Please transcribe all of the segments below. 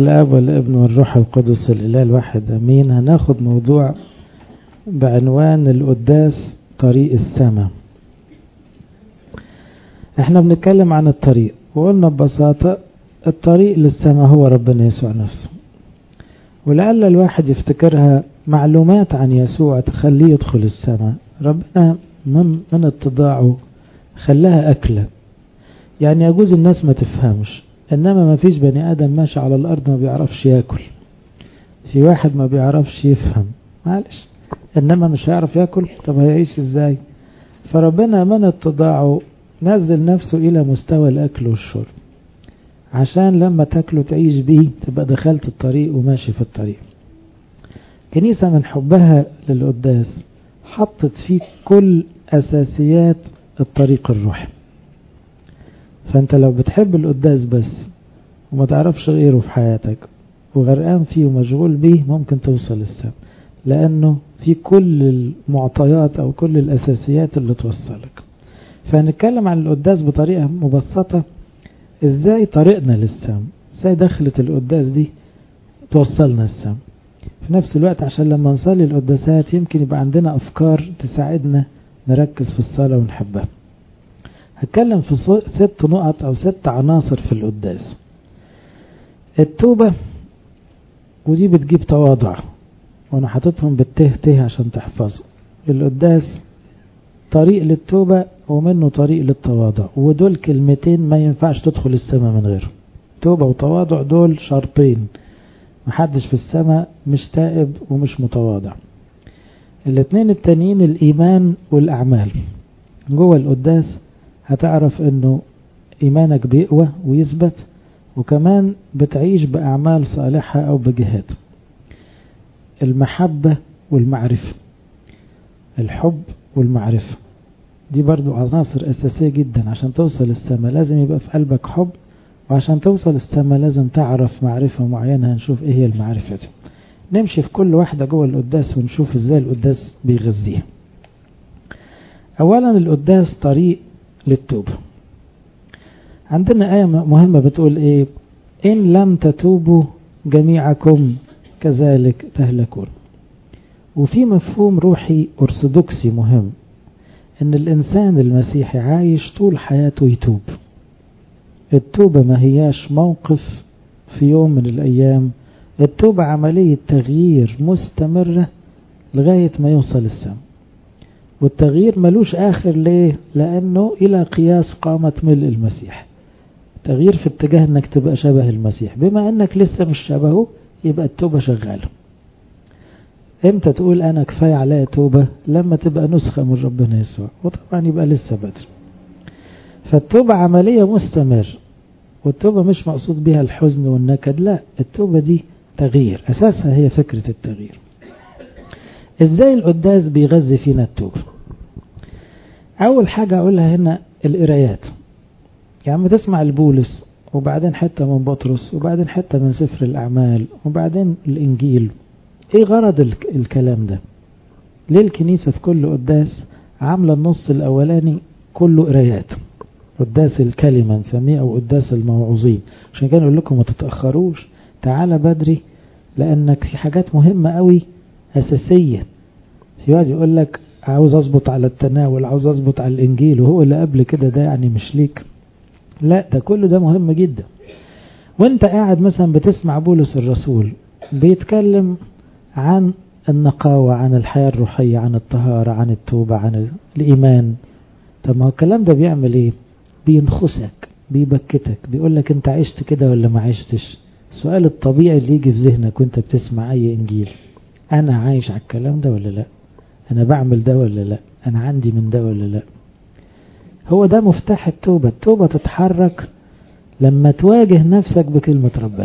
الاب والابن والروح القدس الاله الواحد امين. هناخد موضوع بعنوان القداس طريق السماء. احنا بنتكلم عن الطريق، وقلنا ببساطة الطريق للسماء هو ربنا يسوع نفسه، ولعل الواحد يفتكرها معلومات عن يسوع تخليه يدخل السماء. ربنا من اتضاعه خلاها أكلة، يعني يجوز الناس ما تفهمش، إنما ما فيش بني آدم ماشي على الأرض ما بيعرفش يأكل. في واحد ما بيعرفش يفهم، معلش، إنما مش هيعرف يأكل، طب هيعيش إزاي؟ فربنا من اتضاعه نزل نفسه إلى مستوى الأكل والشرب، عشان لما تاكله تعيش بيه تبقى دخلت الطريق وماشي في الطريق. كنيسة من حبها للقداس حطت فيه كل أساسيات الطريق الروحي. فأنت لو بتحب القداس بس وما تعرفش غيره في حياتك وغرقان فيه ومشغول بيه، ممكن توصل للسما، لأنه في كل المعطيات أو كل الأساسيات اللي توصلك. فهنتكلم عن القداس بطريقة مبسطة، ازاي طريقنا للسما، ازاي دخلت القداس دي توصلنا السما. في نفس الوقت عشان لما نصلي القداسات يمكن يبقى عندنا أفكار تساعدنا نركز في الصلاة ونحبها. هتكلم في 6 نقط أو 6 عناصر في القداس. التوبة، ودي بتجيب تواضع، وانا حاططهم بالته عشان تحفظوا. القداس طريق للتوبة ومنه طريق للتواضع، ودول كلمتين ما ينفعش تدخل السماء من غيرهم. توبة وتواضع دول شرطين، محدش في السماء مش تائب ومش متواضع. الاتنين التانيين الإيمان والأعمال. جوه القداس هتعرف انه إيمانك بيقوى ويثبت، وكمان بتعيش بأعمال صالحة أو بجهاد. المحبة والمعرفة، الحب والمعرفة، دي برضو عناصر أساسية جدا. عشان توصل السماء لازم يبقى في قلبك حب، وعشان توصل السماء لازم تعرف معرفة معينة. هنشوف ايه هي المعرفة دي، نمشي في كل واحدة جوه القداس ونشوف ازاي القداس بيغذيها. اولا القداس طريق للتوبة. عندنا آية مهمة بتقول ايه؟ إن لم تتوبوا جميعكم كذلك تهلكون. وفي مفهوم روحي أرثوذكسي مهم، ان الانسان المسيحي عايش طول حياته يتوب. التوبة ما هياش موقف في يوم من الايام، التوبة عملية تغيير مستمرة لغاية ما يوصل السماء. والتغيير ملوش اخر. ليه؟ لانه الى قياس قامة ملء المسيح. تغيير في اتجاه انك تبقى شبه المسيح. بما انك لسه مش شبهه يبقى التوبة شغالة. امتى تقول انا كفاية عليا توبة؟ لما تبقى نسخة من ربنا يسوع، وطبعا يبقى لسه بدري. فالتوبة عملية مستمر، والتوبة مش مقصود بها الحزن والنكد، لا، التوبة دي تغيير، اساسها هي فكرة التغيير. ازاي القداس بيغذي فينا التوبة؟ اول حاجة اقولها هنا القرايات. يعني تسمع البولس، وبعدين حتة من بطرس، وبعدين حتة من سفر الاعمال، وبعدين الانجيل. ايه غرض الكلام ده؟ ليه الكنيسة في كل قداس عاملة النص الاولاني كله قرايات؟ قداس الكلمة نسميه، او قداس الموعوظين. عشان كده نقول لكم ما تتأخروش، تعال بدري، لانك في حاجات مهمة قوي اساسية. في واحد يقول لك عاوز اظبط على التناول، عاوز اظبط على الانجيل، وهو اللي قبل كده ده يعني مش ليك. لا، ده كله ده مهم جدا. وانت قاعد مثلا بتسمع بولس الرسول بيتكلم عن النقاوة، عن الحياة الروحية، عن الطهارة، عن التوبة، عن الإيمان. طب ما هو الكلام ده بيعمل ايه؟ بينخسك، بيبكتك، بيقولك انت عشت كده ولا ما عشتش. السؤال الطبيعي اللي يجي في ذهنك وانت بتسمع اي انجيل، انا عايش على الكلام ده ولا لا؟ انا بعمل ده ولا لا؟ انا عندي من ده ولا لا؟ هو ده مفتاح التوبة. التوبة تتحرك لما تواجه نفسك بكلمة ربنا.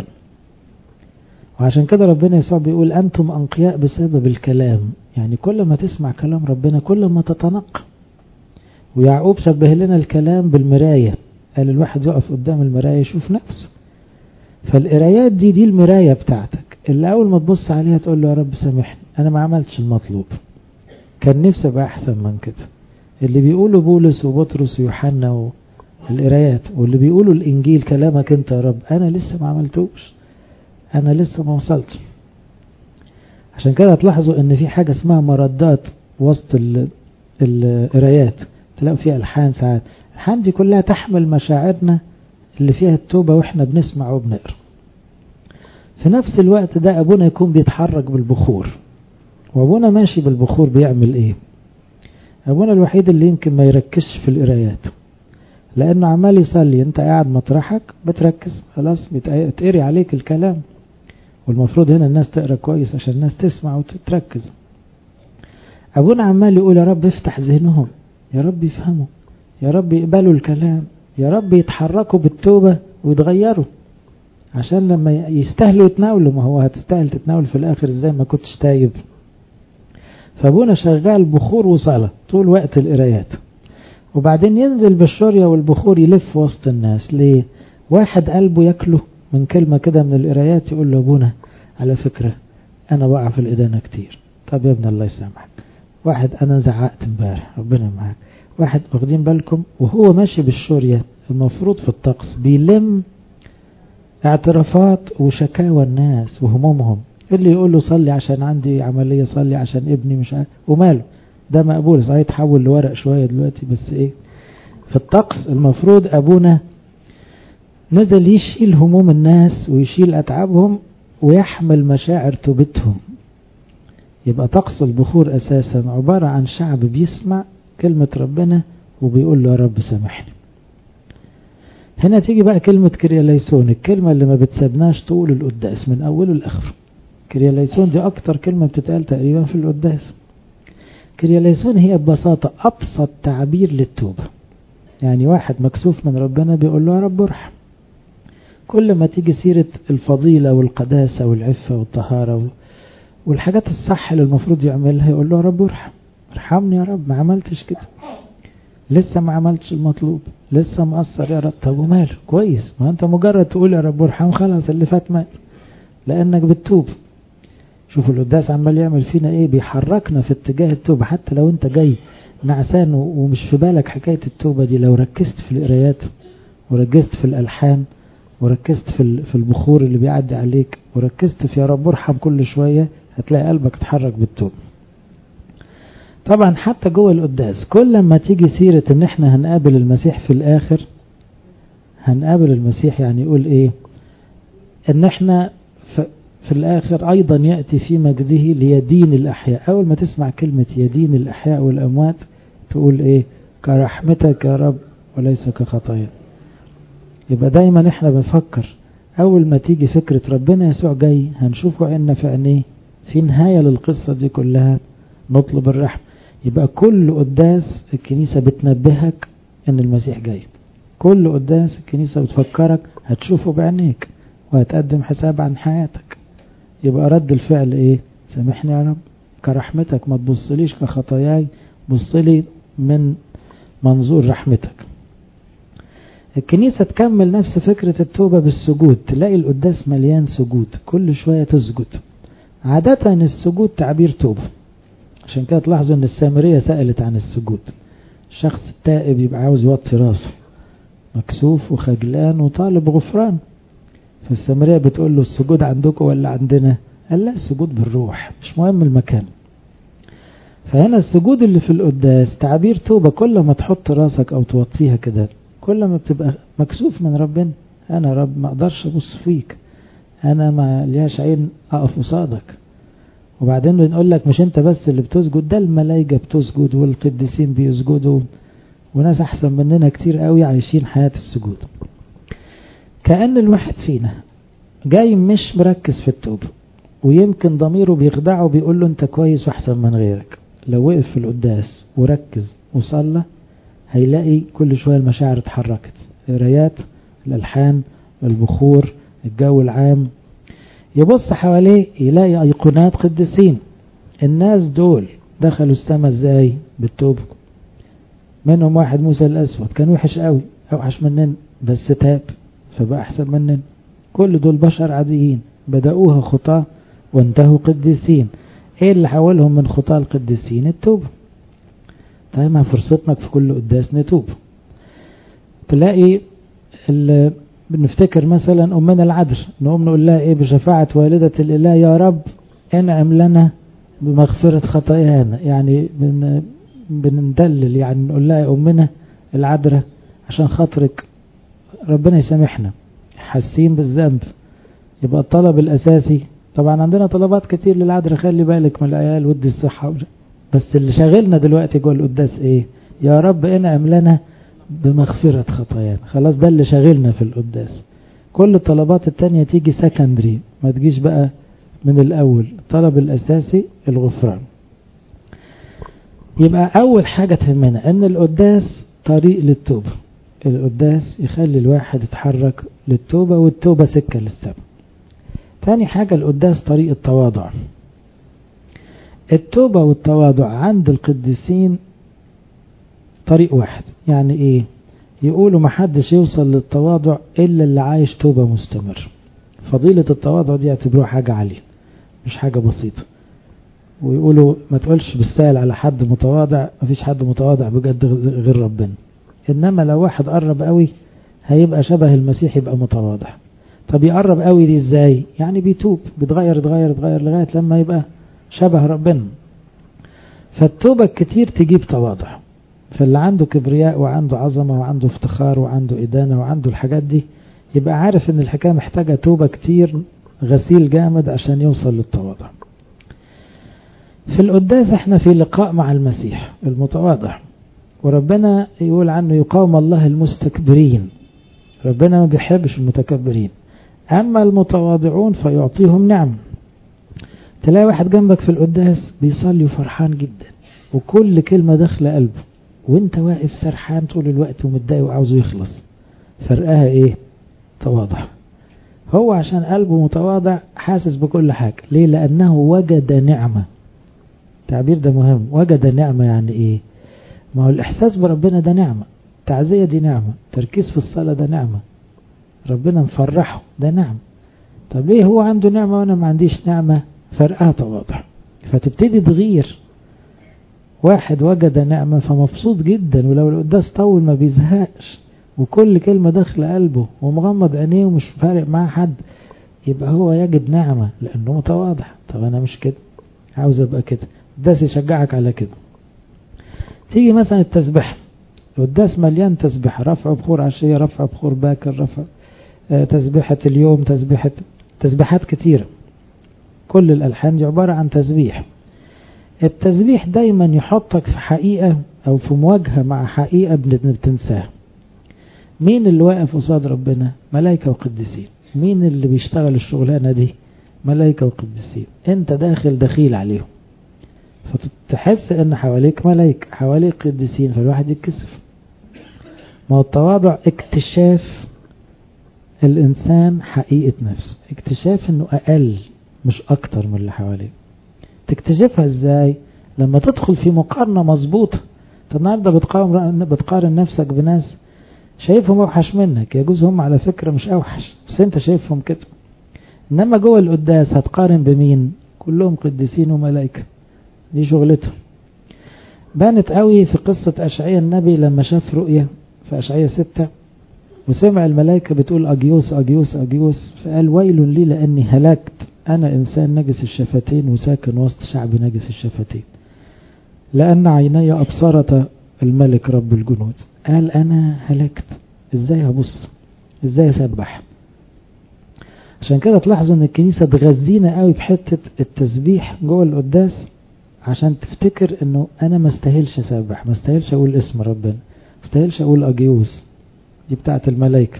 وعشان كده ربنا يسوع بيقول أنتم أنقياء بسبب الكلام. يعني كل ما تسمع كلام ربنا كل ما تتنقى. ويعقوب شبه لنا الكلام بالمراية، قال الواحد يقف قدام المراية يشوف نفسه. فالقرايات دي المراية بتاعتك، اللي أول ما تبص عليها تقول له يا رب سامحني، أنا ما عملتش المطلوب، كان نفسي أبقى أحسن من كده. اللي بيقولوا بولس وبطرس ويوحنا القرايات، واللي بيقولوا الإنجيل كلامك أنت يا رب، أنا لسه ما عملتوش. أنا لسه ما وصلت. عشان كده تلاحظوا ان في حاجة اسمها مردات وسط القرايات، تلاقوا فيها الحان ساعات، الحان دي كلها تحمل مشاعرنا اللي فيها التوبة واحنا بنسمع وبنقرا. في نفس الوقت ده ابونا يكون بيتحرك بالبخور، وابونا ماشي بالبخور بيعمل ايه؟ ابونا الوحيد اللي يمكن ما يركزش في القرايات، لانه عمال يصلي، انت قاعد مطرحك بتركز، خلاص بتقري عليك الكلام، والمفروض هنا الناس تقرأ كويس عشان الناس تسمع وتتركز. أبونا عمال يقول يا رب افتح ذهنهم، يا رب يفهموا، يا رب يقبلوا الكلام، يا رب يتحركوا بالتوبة ويتغيروا، عشان لما يستاهلوا يتناولوا. ما هو هتستاهل تتناول في الآخر ازاي ما كنتش تايب؟ فأبونا شغال بخور وصلاة طول وقت القرايات، وبعدين ينزل بالشورية والبخور يلف وسط الناس. ليه؟ واحد قلبه ياكله من كلمة كده من القرايات يقول له ابونا على فكرة انا بقع في الادانة كتير. طب يا ابن الله يسامحك. واحد انا زعقت امبارح، ربنا معاك. واحد واخدين بالكم وهو ماشي بالشورية المفروض في الطقس بيلم اعترافات وشكاوى الناس وهمومهم، اللي يقول له صلي عشان عندي عملية، صلي عشان ابني مش عارف، وماله ده مقبول. صحيح تحول لورق شوية دلوقتي، بس ايه في الطقس المفروض ابونا نزل يشيل هموم الناس ويشيل أتعابهم ويحمل مشاعر توبتهم. يبقى طقس البخور أساسا عبارة عن شعب بيسمع كلمة ربنا وبيقول له يا رب سامحني. هنا تيجي بقى كلمة كرياليسون، الكلمة اللي ما بتسابناش طول القداس من أوله لآخره. كرياليسون دي أكتر كلمة بتتقال تقريبا في القداس. كرياليسون هي ببساطة أبسط تعبير للتوبة. يعني واحد مكسوف من ربنا بيقول له يا رب ارحم. كل ما تيجي سيرة الفضيلة والقداسة والعفة والطهارة والحاجات الصح اللي المفروض يعملها يقول له يا رب ارحم، ارحمني يا رب، ما عملتش كده، لسه ما عملتش المطلوب، لسه مقصر يا رب. طب وماله؟ كويس، ما انت مجرد تقول يا رب ارحم خلاص اللي فات مات، لانك بتتوب. شوفوا القداس عمال يعمل فينا ايه، بيحركنا في اتجاه التوبة. حتى لو انت جاي نعسان ومش في بالك حكاية التوبة دي، لو ركزت في القرايات وركزت في الألحان وركزت في البخور اللي بيعدي عليك وركزت في يا رب ارحم كل شوية، هتلاقي قلبك اتحرك بالتوبة. طبعا حتى جوه القداس كل ما تيجي سيرة ان احنا هنقابل المسيح في الاخر، هنقابل المسيح يعني يقول ايه؟ ان احنا في الاخر ايضا يأتي في مجده ليدين الاحياء. اول ما تسمع كلمة يدين الاحياء والاموات تقول ايه؟ كرحمتك يا رب وليس كخطايا. يبقى دايما احنا بنفكر اول ما تيجي فكرة ربنا يسوع جاي هنشوفه عنا في عينيه، في نهاية للقصة دي كلها نطلب الرحمة. يبقى كل قداس الكنيسة بتنبهك ان المسيح جاي، كل قداس الكنيسة بتفكرك هتشوفه بعينيك وهتقدم حساب عن حياتك. يبقى رد الفعل ايه؟ سامحني يا رب، كرحمتك، ما تبصليش كخطاياي، بصلي من منظور رحمتك. الكنيسة تكمل نفس فكرة التوبة بالسجود، تلاقي القداس مليان سجود، كل شوية تسجد. عادة السجود تعبير توبة، عشان كده تلاحظوا ان السامرية سألت عن السجود. الشخص التائب يبقى عاوز يوطي راسه، مكسوف وخجلان وطالب غفران، فالسامرية بتقول له السجود عندكم ولا عندنا؟ قال لا، السجود بالروح، مش مهم المكان. فهنا السجود اللي في القداس تعبير توبة. كل ما تحط راسك او توطيها كده كل ما بتبقى مكسوف من ربنا. انا رب ما اقدرش ابص فيك، انا ما لياش عين اقف قصادك. وبعدين بنقول لك مش انت بس اللي بتسجد، ده الملائكة بتسجد والقديسين بيسجدوا، وناس احسن مننا كتير قوي عايشين حياة السجود. كأن الواحد فينا جاي مش مركز في التوبة، ويمكن ضميره بيخدعه بيقول له انت كويس واحسن من غيرك. لو وقف في القداس وركز وصلى هيلاقي كل شوية المشاعر اتحركت، قرايات، الألحان، البخور، الجو العام. يبص حواليه يلاقي أيقونات قديسين. الناس دول دخلوا السماء ازاي؟ بالتوبة. منهم واحد موسى الأسود كان وحش قوي، اوحش مننا، بس تاب فبقى أحسن مننا. كل دول بشر عاديين بدأوها خطاة وانتهوا قديسين. ايه اللي حولهم من خطاة القديسين؟ التوبة. طيب ما فرصتنا في كل قداس نتوب. تلاقي بنفتكر مثلا أمنا العذراء، نقوم نقول لها إيه بشفاعة والدة الإله يا رب انعم لنا بمغفرة خطايانا. يعني بندلل، يعني نقول لها يا أمنا العذراء عشان خاطرك ربنا يسامحنا، حاسين بالذنب. يبقى الطلب الأساسي، طبعا عندنا طلبات كتير للعذراء، خلي بالك من العيال ودي الصحة، بس اللي شاغلنا دلوقتي جوه القداس إيه؟ يا رب انعم لنا بمغفرة خطايانا. خلاص ده اللي شاغلنا في القداس. كل الطلبات التانية تيجي سكندري، ما تجيش بقى من الأول. الطلب الأساسي الغفران. يبقى أول حاجة تهمنا أن القداس طريق للتوبة. القداس يخلي الواحد يتحرك للتوبة، والتوبة سكة للسبب. تاني حاجة القداس طريق التواضع. التوبة والتواضع عند القديسين طريق واحد. يعني ايه؟ يقولوا محدش يوصل للتواضع إلا اللي عايش توبة مستمر. فضيلة التواضع دي يعتبروها حاجة عالية مش حاجة بسيطة. ويقولوا ما تقولش بالسهل على حد متواضع، مفيش حد متواضع بجد غير ربنا. إنما لو واحد قرب قوي هيبقى شبه المسيح، يبقى متواضع. طب يقرب قوي دي ازاي؟ يعني بيتوب، بيتغير لغاية لما يبقى شبه ربنا. فالتوبة كتير تجيب تواضع. فاللي عنده كبرياء وعنده عظمة وعنده افتخار وعنده إدانة وعنده الحاجات دي، يبقى عارف ان الحكاية محتاجة توبة كتير، غسيل جامد عشان يوصل للتواضع. في القداس احنا في لقاء مع المسيح المتواضع، وربنا يقول عنه يقاوم الله المستكبرين. ربنا ما بيحبش المتكبرين، أما المتواضعون فيعطيهم نعم. تلاقي واحد جنبك في القداس بيصلي وفرحان جدا وكل كلمة داخله قلبه، وانت واقف سرحان طول الوقت ومتضايق وعاوزه يخلص. فرقها ايه؟ تواضع. هو عشان قلبه متواضع حاسس بكل حاجة. ليه؟ لأنه وجد نعمة. التعبير ده مهم. وجد نعمة يعني ايه؟ ما هو الإحساس بربنا ده نعمة، التعزية دي نعمة، تركيز في الصلاة ده نعمة، ربنا مفرحه ده نعمة. طب ليه هو عنده نعمة وانا ما عنديش نعمة؟ فرقها تواضع. فتبتدي تغير. واحد وجد نعمة فمبسوط جدا، ولو القداس طول ما بيزهقش وكل كلمة داخل قلبه ومغمض عينيه ومش فارق معاه حد، يبقى هو يجد نعمة لأنه متواضع. طب أنا مش كده، عاوز أبقى كده. القداس يشجعك على كده. تيجي مثلا التسبيح، القداس مليان تسبيح، رفع بخور عشية، رفع بخور باكر، رفع تسبيحة اليوم، تسبيحات كتيرة. كل الألحان دي عبارة عن تسبيح. التسبيح دايما يحطك في حقيقة أو في مواجهة مع حقيقة بتنساها. مين اللي واقف قصاد ربنا؟ ملائكة وقديسين. مين اللي بيشتغل الشغلانة دي؟ ملائكة وقديسين. انت دخيل عليهم، فتحس ان حواليك ملائكة، حواليك قديسين، فالواحد يتكسف. ما هو التواضع اكتشاف الإنسان حقيقة نفسه، اكتشاف انه أقل مش أكتر من اللي حواليه. تكتشفها ازاي؟ لما تدخل في مقارنة مظبوطة. النهارده بتقارن نفسك بناس شايفهم اوحش منك، يجوز هم على فكرة مش اوحش بس انت شايفهم كده. انما جوه القداس هتقارن بمين؟ كلهم قديسين وملائكة، دي شغلتهم. بانت قوي في قصة أشعياء النبي لما شاف رؤية في أشعياء 6 وسمع الملائكة بتقول أجيوس أجيوس أجيوس، فقال ويل لي لأني هلكت، أنا إنسان نجس الشفتين وساكن وسط شعب نجس الشفتين، لأن عيني أبصرت الملك رب الجنود. قال أنا هلكت، إزاي هبص، إزاي أسبح؟ عشان كده تلاحظوا أن الكنيسة تغذينا قوي بحتة التسبيح جوه القداس، عشان تفتكر أنه أنا ما استاهلش أسبح، ما استاهلش أقول اسم ربنا، ما استاهلش أقول أجيوس، دي بتاعت الملائكة.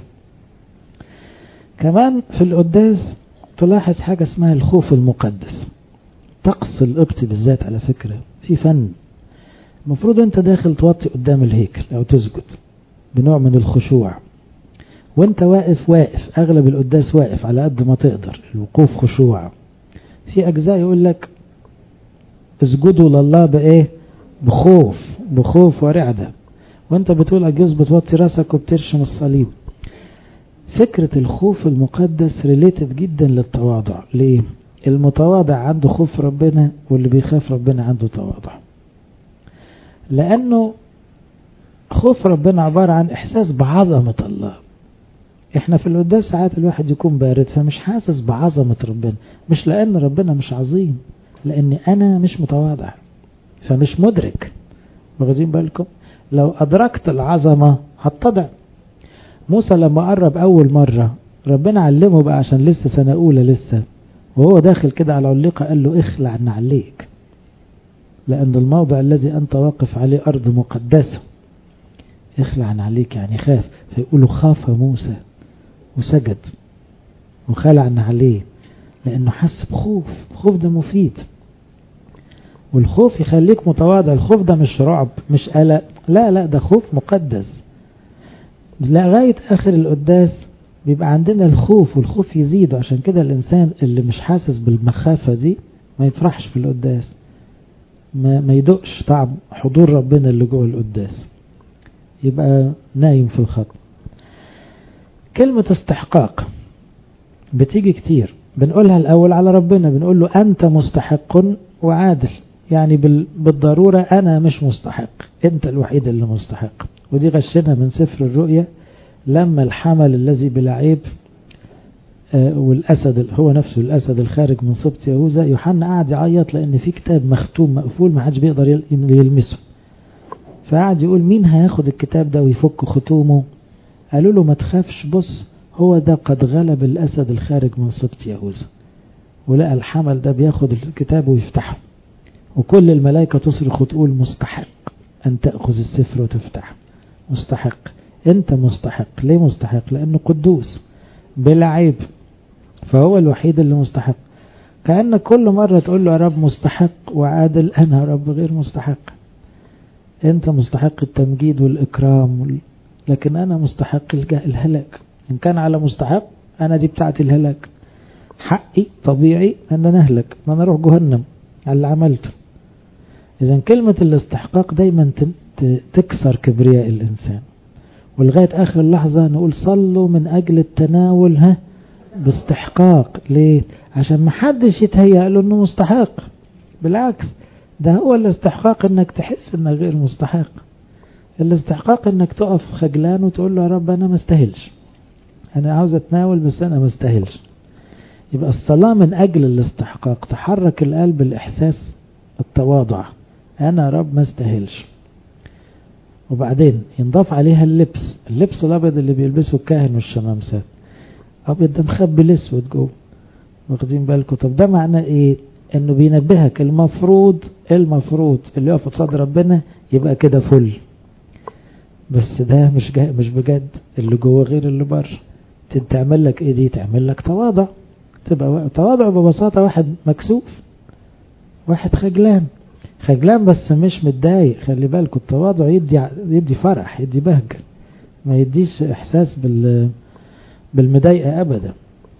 كمان في القداس تلاحظ حاجة اسمها الخوف المقدس. طقس القبط بالذات على فكرة في فن. المفروض انت داخل توطي قدام الهيكل او تسجد بنوع من الخشوع، وانت واقف اغلب القداس واقف على قد ما تقدر، الوقوف خشوع. في اجزاء يقول لك اسجدوا لله بايه؟ بخوف ورعدة، وانت بتقول اجيوس بتوطي راسك وبترشم الصليب. فكرة الخوف المقدس ريليتد جدا للتواضع. ليه؟ المتواضع عنده خوف ربنا، واللي بيخاف ربنا عنده تواضع. لأنه خوف ربنا عبارة عن إحساس بعظمة الله. احنا في القداس ساعات الواحد يكون بارد فمش حاسس بعظمة ربنا، مش لأن ربنا مش عظيم، لأن أنا مش متواضع فمش مدرك. واخدين بالكم؟ لو أدركت العظمة هتضع. موسى لما قرب أول مرة ربنا علمه بقى عشان لسه سنة أولى لسه، وهو داخل كده على علقة قال له اخلع نعليك، لأن الموضع الذي أنت واقف عليه أرض مقدسة. اخلع نعليك يعني خاف، فيقولوا خاف موسى وسجد وخلع نعليه، لأنه حس بخوف. الخوف ده مفيد، والخوف يخليك متواضع. الخوف ده مش رعب مش قلق، لا ده خوف مقدس. لغاية آخر القداس بيبقى عندنا الخوف، والخوف يزيد. عشان كده الإنسان اللي مش حاسس بالمخافة دي ما يفرحش في القداس، ما يدقش طعم حضور ربنا اللي جوه القداس، يبقى نايم في الخط. كلمة استحقاق بتيجي كتير، بنقولها الأول على ربنا، بنقول له أنت مستحق وعادل، يعني بالضرورة أنا مش مستحق، أنت الوحيد اللي مستحق. ودي غشنا من سفر الرؤيا لما الحمل الذي بلا عيب والأسد هو نفسه الأسد الخارج من سبط يهوذا، يوحنا قاعد يعيط لأن في كتاب مختوم مقفول ما حدش بيقدر يلمسه، فقاعد يقول مين هياخد الكتاب ده ويفك ختومه؟ قالوا له ما تخافش، بص هو ده قد غلب الأسد الخارج من سبط يهوذا. ولقى الحمل ده بياخد الكتاب ويفتحه، وكل الملائكة تصرخ وتقول مستحق أن تأخذ السفر وتفتحه. مستحق، أنت مستحق. ليه مستحق؟ لأنه قدوس بلا عيب، فهو الوحيد اللي مستحق. كأنك كل مرة تقول له يا رب مستحق وعادل، أنا يا رب غير مستحق. أنت مستحق التمجيد والإكرام لكن أنا مستحق الهلاك. إن كان على مستحق أنا دي بتاعت الهلاك، حقي طبيعي أن أنا أهلك، ما أنا أروح جهنم على اللي عملته. إذن كلمة الاستحقاق دايما تكسر كبرياء الإنسان، ولغاية آخر اللحظة نقول صلوا من أجل التناول باستحقاق. ليه؟ عشان ما حدش يتهيأ له أنه مستحق، بالعكس ده هو الاستحقاق أنك تحس أنك غير مستحق. الاستحقاق أنك تقف خجلان وتقول له يا رب أنا ما استاهلش، أنا عاوز أتناول بس أنا ما استاهلش. يبقى الصلاة من أجل الاستحقاق تحرك القلب الإحساس التواضع، أنا يا رب ما استاهلش. وبعدين ينضاف عليها اللبس الأبيض اللي بيلبسه الكاهن والشمامسات، أبيض ده مخبي الأسود جوه. واخدين بالكم؟ طب ده معناه إيه؟ إنه بينبهك المفروض اللي يقف قصاد ربنا يبقى كده فل، بس ده مش بجد، اللي جوه غير اللي بره. تعمل لك إيه دي؟ تعمل لك تواضع. تبقى تواضع ببساطة واحد مكسوف، واحد خجلان بس مش متضايق. خلي بالكم التواضع يدي فرح، يدي بهجة، ما يديش إحساس بالمضايقة أبدا.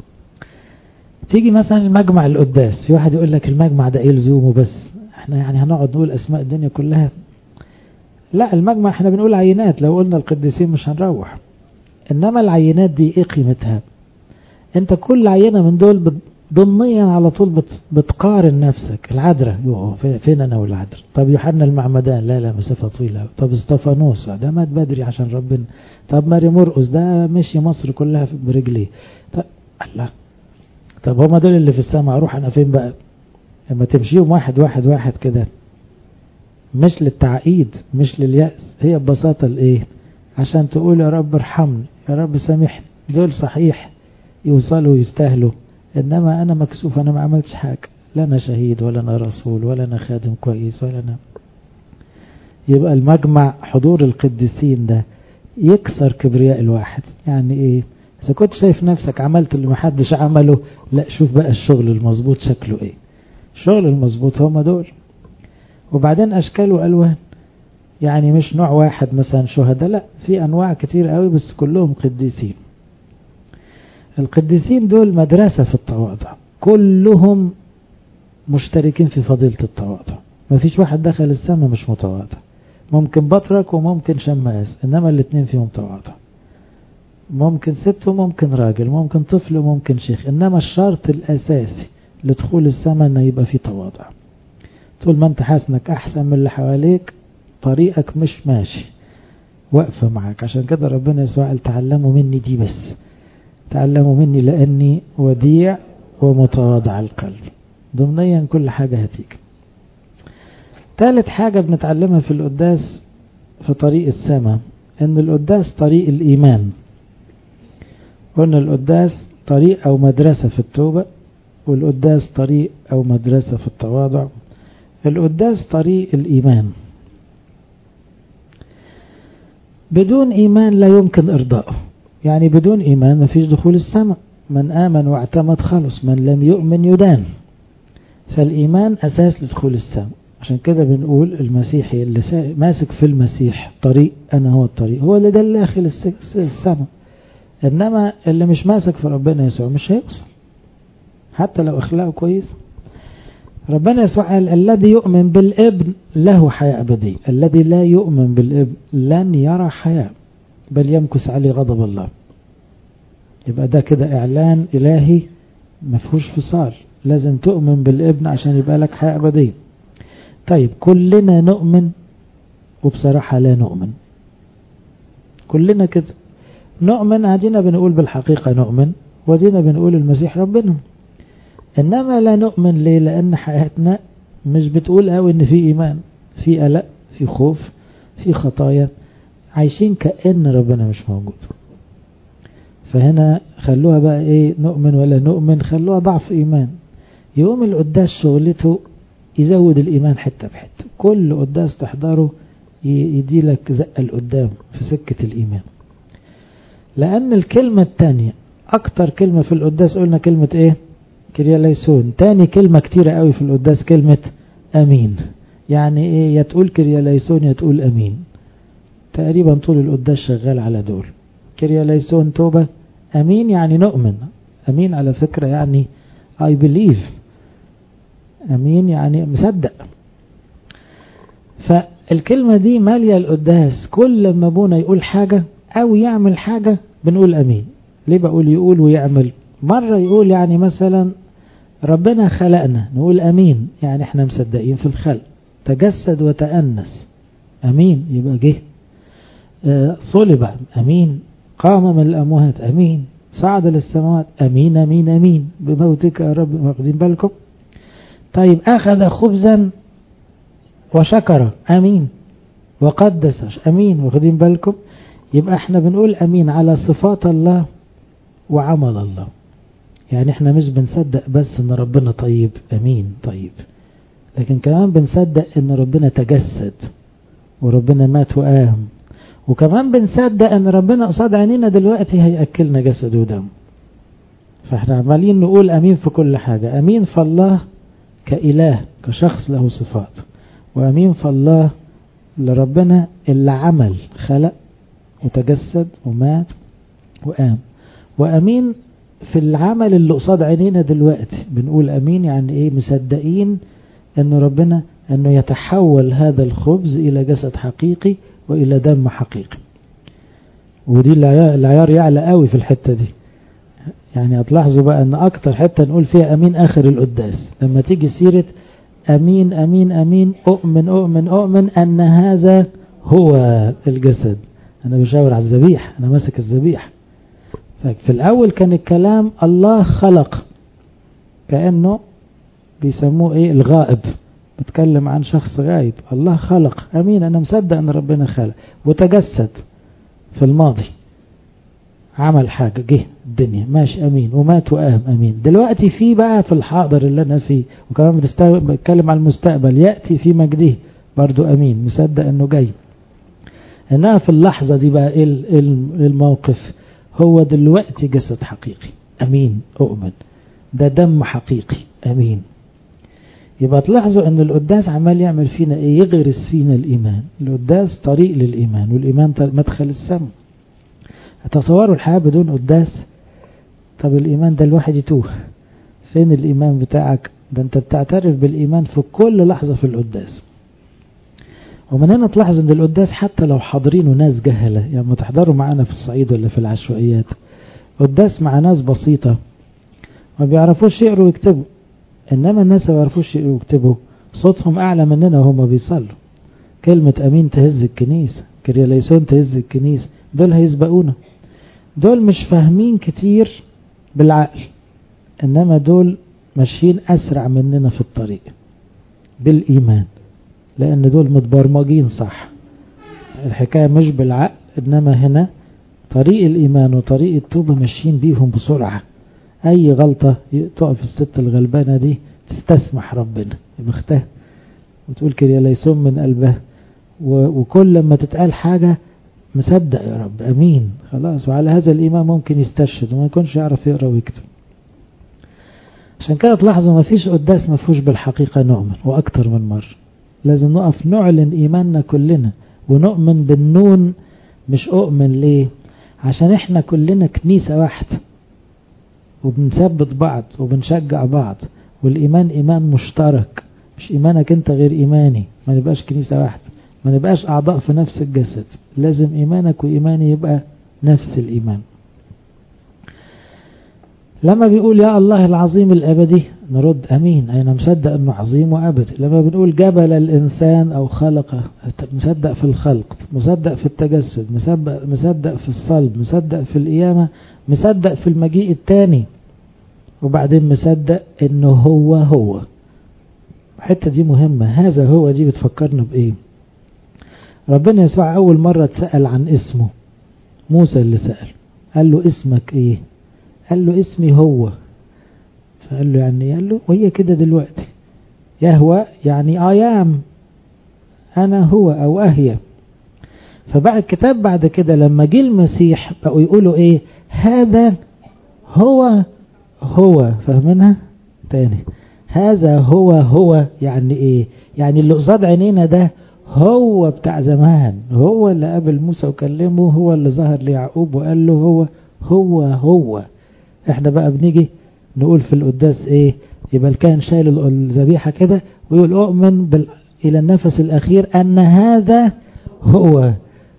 تيجي مثلا المجمع القداس، في واحد يقول لك المجمع ده إيه لزومه؟ بس احنا يعني هنقعد نقول أسماء الدنيا كلها؟ لا، المجمع احنا بنقول عينات، لو قلنا القديسين مش هنروح. إنما العينات دي إيه قيمتها؟ أنت كل عينة من دول ضمنيا على طول بتقارن نفسك. العذراء فين أنا والعذراء؟ طب يوحنا المعمدان لا مسافة طويلة. طب استفانوس ده مات بدري عشان ربنا. طب ماري مرقس ده مشي مصر كلها برجليه. طب الله، طب هما دول اللي في السماء، اروح انا فين بقى؟ لما تمشيهم واحد كده، مش للتعقيد مش لليأس، هي ببساطة الايه؟ عشان تقول يا رب ارحمني، يا رب سامحني. دول صحيح يوصلوا يستاهلوا، انما انا مكسوف، انا ما عملتش حاجة، لا انا شهيد ولا انا رسول ولا انا خادم كويس ولا انا. يبقى المجمع حضور القديسين ده يكسر كبرياء الواحد. يعني ايه؟ اذا كنت شايف نفسك عملت اللي محدش عمله، لا شوف بقى الشغل المظبوط شكله ايه. الشغل المظبوط هم دول. وبعدين اشكال والوان، يعني مش نوع واحد مثلا شهداء، لا في انواع كتير قوي بس كلهم قديسين. القديسين دول مدرسة في التواضع، كلهم مشتركين في فضيلة التواضع. ما فيش واحد دخل السماء مش متواضع. ممكن بطرك وممكن شماس، انما الاثنين فيهم تواضع. ممكن ست وممكن راجل، ممكن طفل وممكن شيخ، انما الشرط الاساسي لدخول السماء انه يبقى فيه تواضع. طول ما انت حاسنك احسن من اللي حواليك، طريقك مش ماشي، واقفة معاك. عشان كده ربنا يسوع قال تعلموا مني دي بس، تعلموا مني لأني وديع ومتواضع القلب. ضمنيا كل حاجة هتيجي. ثالث حاجة بنتعلمها في القداس في طريق السماء ان القداس طريق الإيمان. قلنا القداس طريق أو مدرسة في التوبة، والقداس طريق أو مدرسة في التواضع. القداس طريق الإيمان. بدون إيمان لا يمكن إرضائه، يعني بدون إيمان ما فيش دخول السماء. من آمن واعتمد خلص، من لم يؤمن يدان. فالإيمان أساس لدخول السماء. عشان كده بنقول المسيحي اللي ماسك في المسيح طريق، أنا هو الطريق، هو اللي داخل السماء. إنما اللي مش ماسك في ربنا يسوع مش هيوصل حتى لو أخلاقه كويس. ربنا يسوع قال الذي يؤمن بالابن له حياة أبدية، الذي لا يؤمن بالابن لن يرى حياة بل يمكث عليه غضب الله. يبقى ده كده إعلان إلهي مفهوش فصال، لازم تؤمن بالابن عشان يبقى لك حياة أبدية. طيب كلنا نؤمن وبصراحة لا نؤمن، كلنا كده نؤمن. عادينا بنقول بالحقيقة نؤمن، ودينا بنقول المسيح ربنا، إنما لا نؤمن ليه؟ لأن حياتنا مش بتقول قوي إن في إيمان، في قلق، في خوف، في خطايا، عايشين كأن ربنا مش موجود. فهنا خلوها بقى إيه، نؤمن ولا نؤمن، خلوها ضعف إيمان. يوم القداس شغلته يزود الإيمان حتة بحتة، كل قداس تحضره يديلك زقة لقدام في سكة الإيمان. لأن الكلمة التانية أكتر كلمة في القداس قلنا كلمة إيه؟ كرياليسون. تاني كلمة كتيرة قوي في القداس كلمة أمين. يعني إيه؟ يا تقول كرياليسون يا تقول أمين. تقريبا طول القداس شغال على دول. كرياليسون توبة، أمين يعني نؤمن. أمين على فكرة يعني I believe. أمين يعني مصدق. فالكلمة دي مالية القداس، كل لما ابونا يقول حاجة أو يعمل حاجة بنقول أمين. ليه بقول يقول ويعمل؟ مرة يقول يعني مثلا ربنا خلقنا، نقول أمين، يعني احنا مصدقين في الخلق. تجسد وتأنس، أمين، يبقى جه. صلب، أمين. قام من الأموات، أمين. صعد للسماوات، أمين أمين أمين بموتك يا رب. واخدين بالكم؟ طيب أخذ خبزا وشكر، أمين. وقدس، أمين. واخدين بالكم؟ يبقى احنا بنقول أمين على صفات الله وعمل الله. يعني احنا مش بنصدق بس ان ربنا طيب، أمين طيب، لكن كمان بنصدق ان ربنا تجسد وربنا مات وقام، وكمان بنصدق ان ربنا قصاد عينينا دلوقتي هيأكلنا جسد ودم. فاحنا عمالين نقول أمين في كل حاجة. أمين فالله كإله كشخص له صفات، وأمين فالله لربنا اللي عمل، خلق وتجسد ومات وقام. وأمين في العمل اللي قصاد عينينا دلوقتي بنقول أمين. يعني إيه؟ مصدقين أن ربنا أنه يتحول هذا الخبز إلى جسد حقيقي وإلى دم حقيقي. ودي العيار يعلى قوي في الحتة دي. يعني هتلاحظوا بقى أن أكتر حتة نقول فيها أمين آخر القداس، لما تيجي سيرة أمين أمين أمين، أؤمن أؤمن أؤمن أن هذا هو الجسد. أنا بشاور على الذبيح، أنا ماسك الذبيح. في الأول كان الكلام الله خلق، كأنه بيسموه إيه، الغائب، بتكلم عن شخص غايب. الله خلق، أمين، أنا مصدق أن ربنا خلق. وتجسد في الماضي، عمل حاجة، جه الدنيا، ماشي، أمين. ومات وقام، أمين. دلوقتي في بقى في الحاضر اللي أنا فيه، وكمان بتكلم عن المستقبل، يأتي في مجده، برضو أمين، مصدق أنه جاي. إنها في اللحظة دي بقى إيه الموقف؟ هو دلوقتي جسد حقيقي، أمين أؤمن. ده دم حقيقي، أمين. يبقى تلاحظوا أن القداس عمال يعمل فينا إيه؟ يغرس فينا الإيمان. القداس طريق للإيمان، والإيمان مدخل السماء. هتصوروا الحياة بدون قداس؟ طب الإيمان ده الواحد يتوه. فين الإيمان بتاعك؟ ده أنت بتعترف بالإيمان في كل لحظة في القداس. ومن هنا تلاحظ ان القداس حتى لو حاضرين وناس جهلة، يعني ما تحضروا معانا في الصعيد ولا في العشوائيات، قداس مع ناس بسيطة ما بيعرفوش يقروا ويكتبوا، انما الناس ما بيعرفوش يقروا ويكتبوا صوتهم اعلى مننا وهم بيصلوا. كلمة امين تهز الكنيسة، كرياليسون تهز الكنيسة، دول هيسبقونا. دول مش فاهمين كتير بالعقل، إنما دول ماشيين أسرع مننا في الطريق بالإيمان، لأن دول متبرمجين صح. الحكاية مش بالعقل، إنما هنا طريق الإيمان وطريق التوبة ماشيين بيهم بسرعة. أي غلطة تقف الست الغلبانة دي تستسمح ربنا بختها وتقول كده ليسون من قلبها، وكل لما تتقال حاجة مصدق يا رب أمين خلاص، وعلى هذا الإيمان ممكن يستشهد وما يكونش يعرف يقرأ ويكتب. عشان كده تلاحظوا ما فيش قداس ما فيهوش بالحقيقة نؤمن، وأكتر من مرة لازم نقف نعلن إيماننا كلنا ونؤمن بالنون. مش أؤمن ليه؟ عشان احنا كلنا كنيسة واحدة وبنثبت بعض وبنشجع بعض، والإيمان إيمان مشترك، مش إيمانك انت غير إيماني، ما نبقاش كنيسة واحدة، ما نبقاش أعضاء في نفس الجسد، لازم إيمانك وإيماني يبقى نفس الإيمان. لما بيقول يا الله العظيم الأبدي نرد أمين، أنا مصدق أنه عظيم وأبدي. لما بنقول جبل الإنسان أو خلقه، مصدق في الخلق، مصدق في التجسد، مصدق في الصلب، مصدق في القيامة، مصدق في المجيء الثاني، وبعدين مصدق أنه هو. الحتة دي مهمة، هذا هو دي بتفكرنا بإيه؟ ربنا يسوع أول مرة تسأل عن اسمه، موسى اللي سأل، قال له اسمك إيه؟ قال له اسمي هو. فقال له يعني، قال له وهي كده دلوقتي يهوى يعني آيام، أنا هو أو أهي. فبقى الكتاب بعد كده لما جه المسيح بقوا يقولوا إيه؟ هذا هو فاهمينها تاني؟ هذا هو يعني إيه؟ يعني اللي قصاد عينينا ده هو بتاع زمان، هو اللي قابل موسى وكلمه، هو اللي ظهر ليعقوب وقال له هو. احنا بقى بنيجي نقول في القداس ايه؟ يبقى كان شايل الذبيحة كده ويقول اؤمن الى النفس الاخير ان هذا هو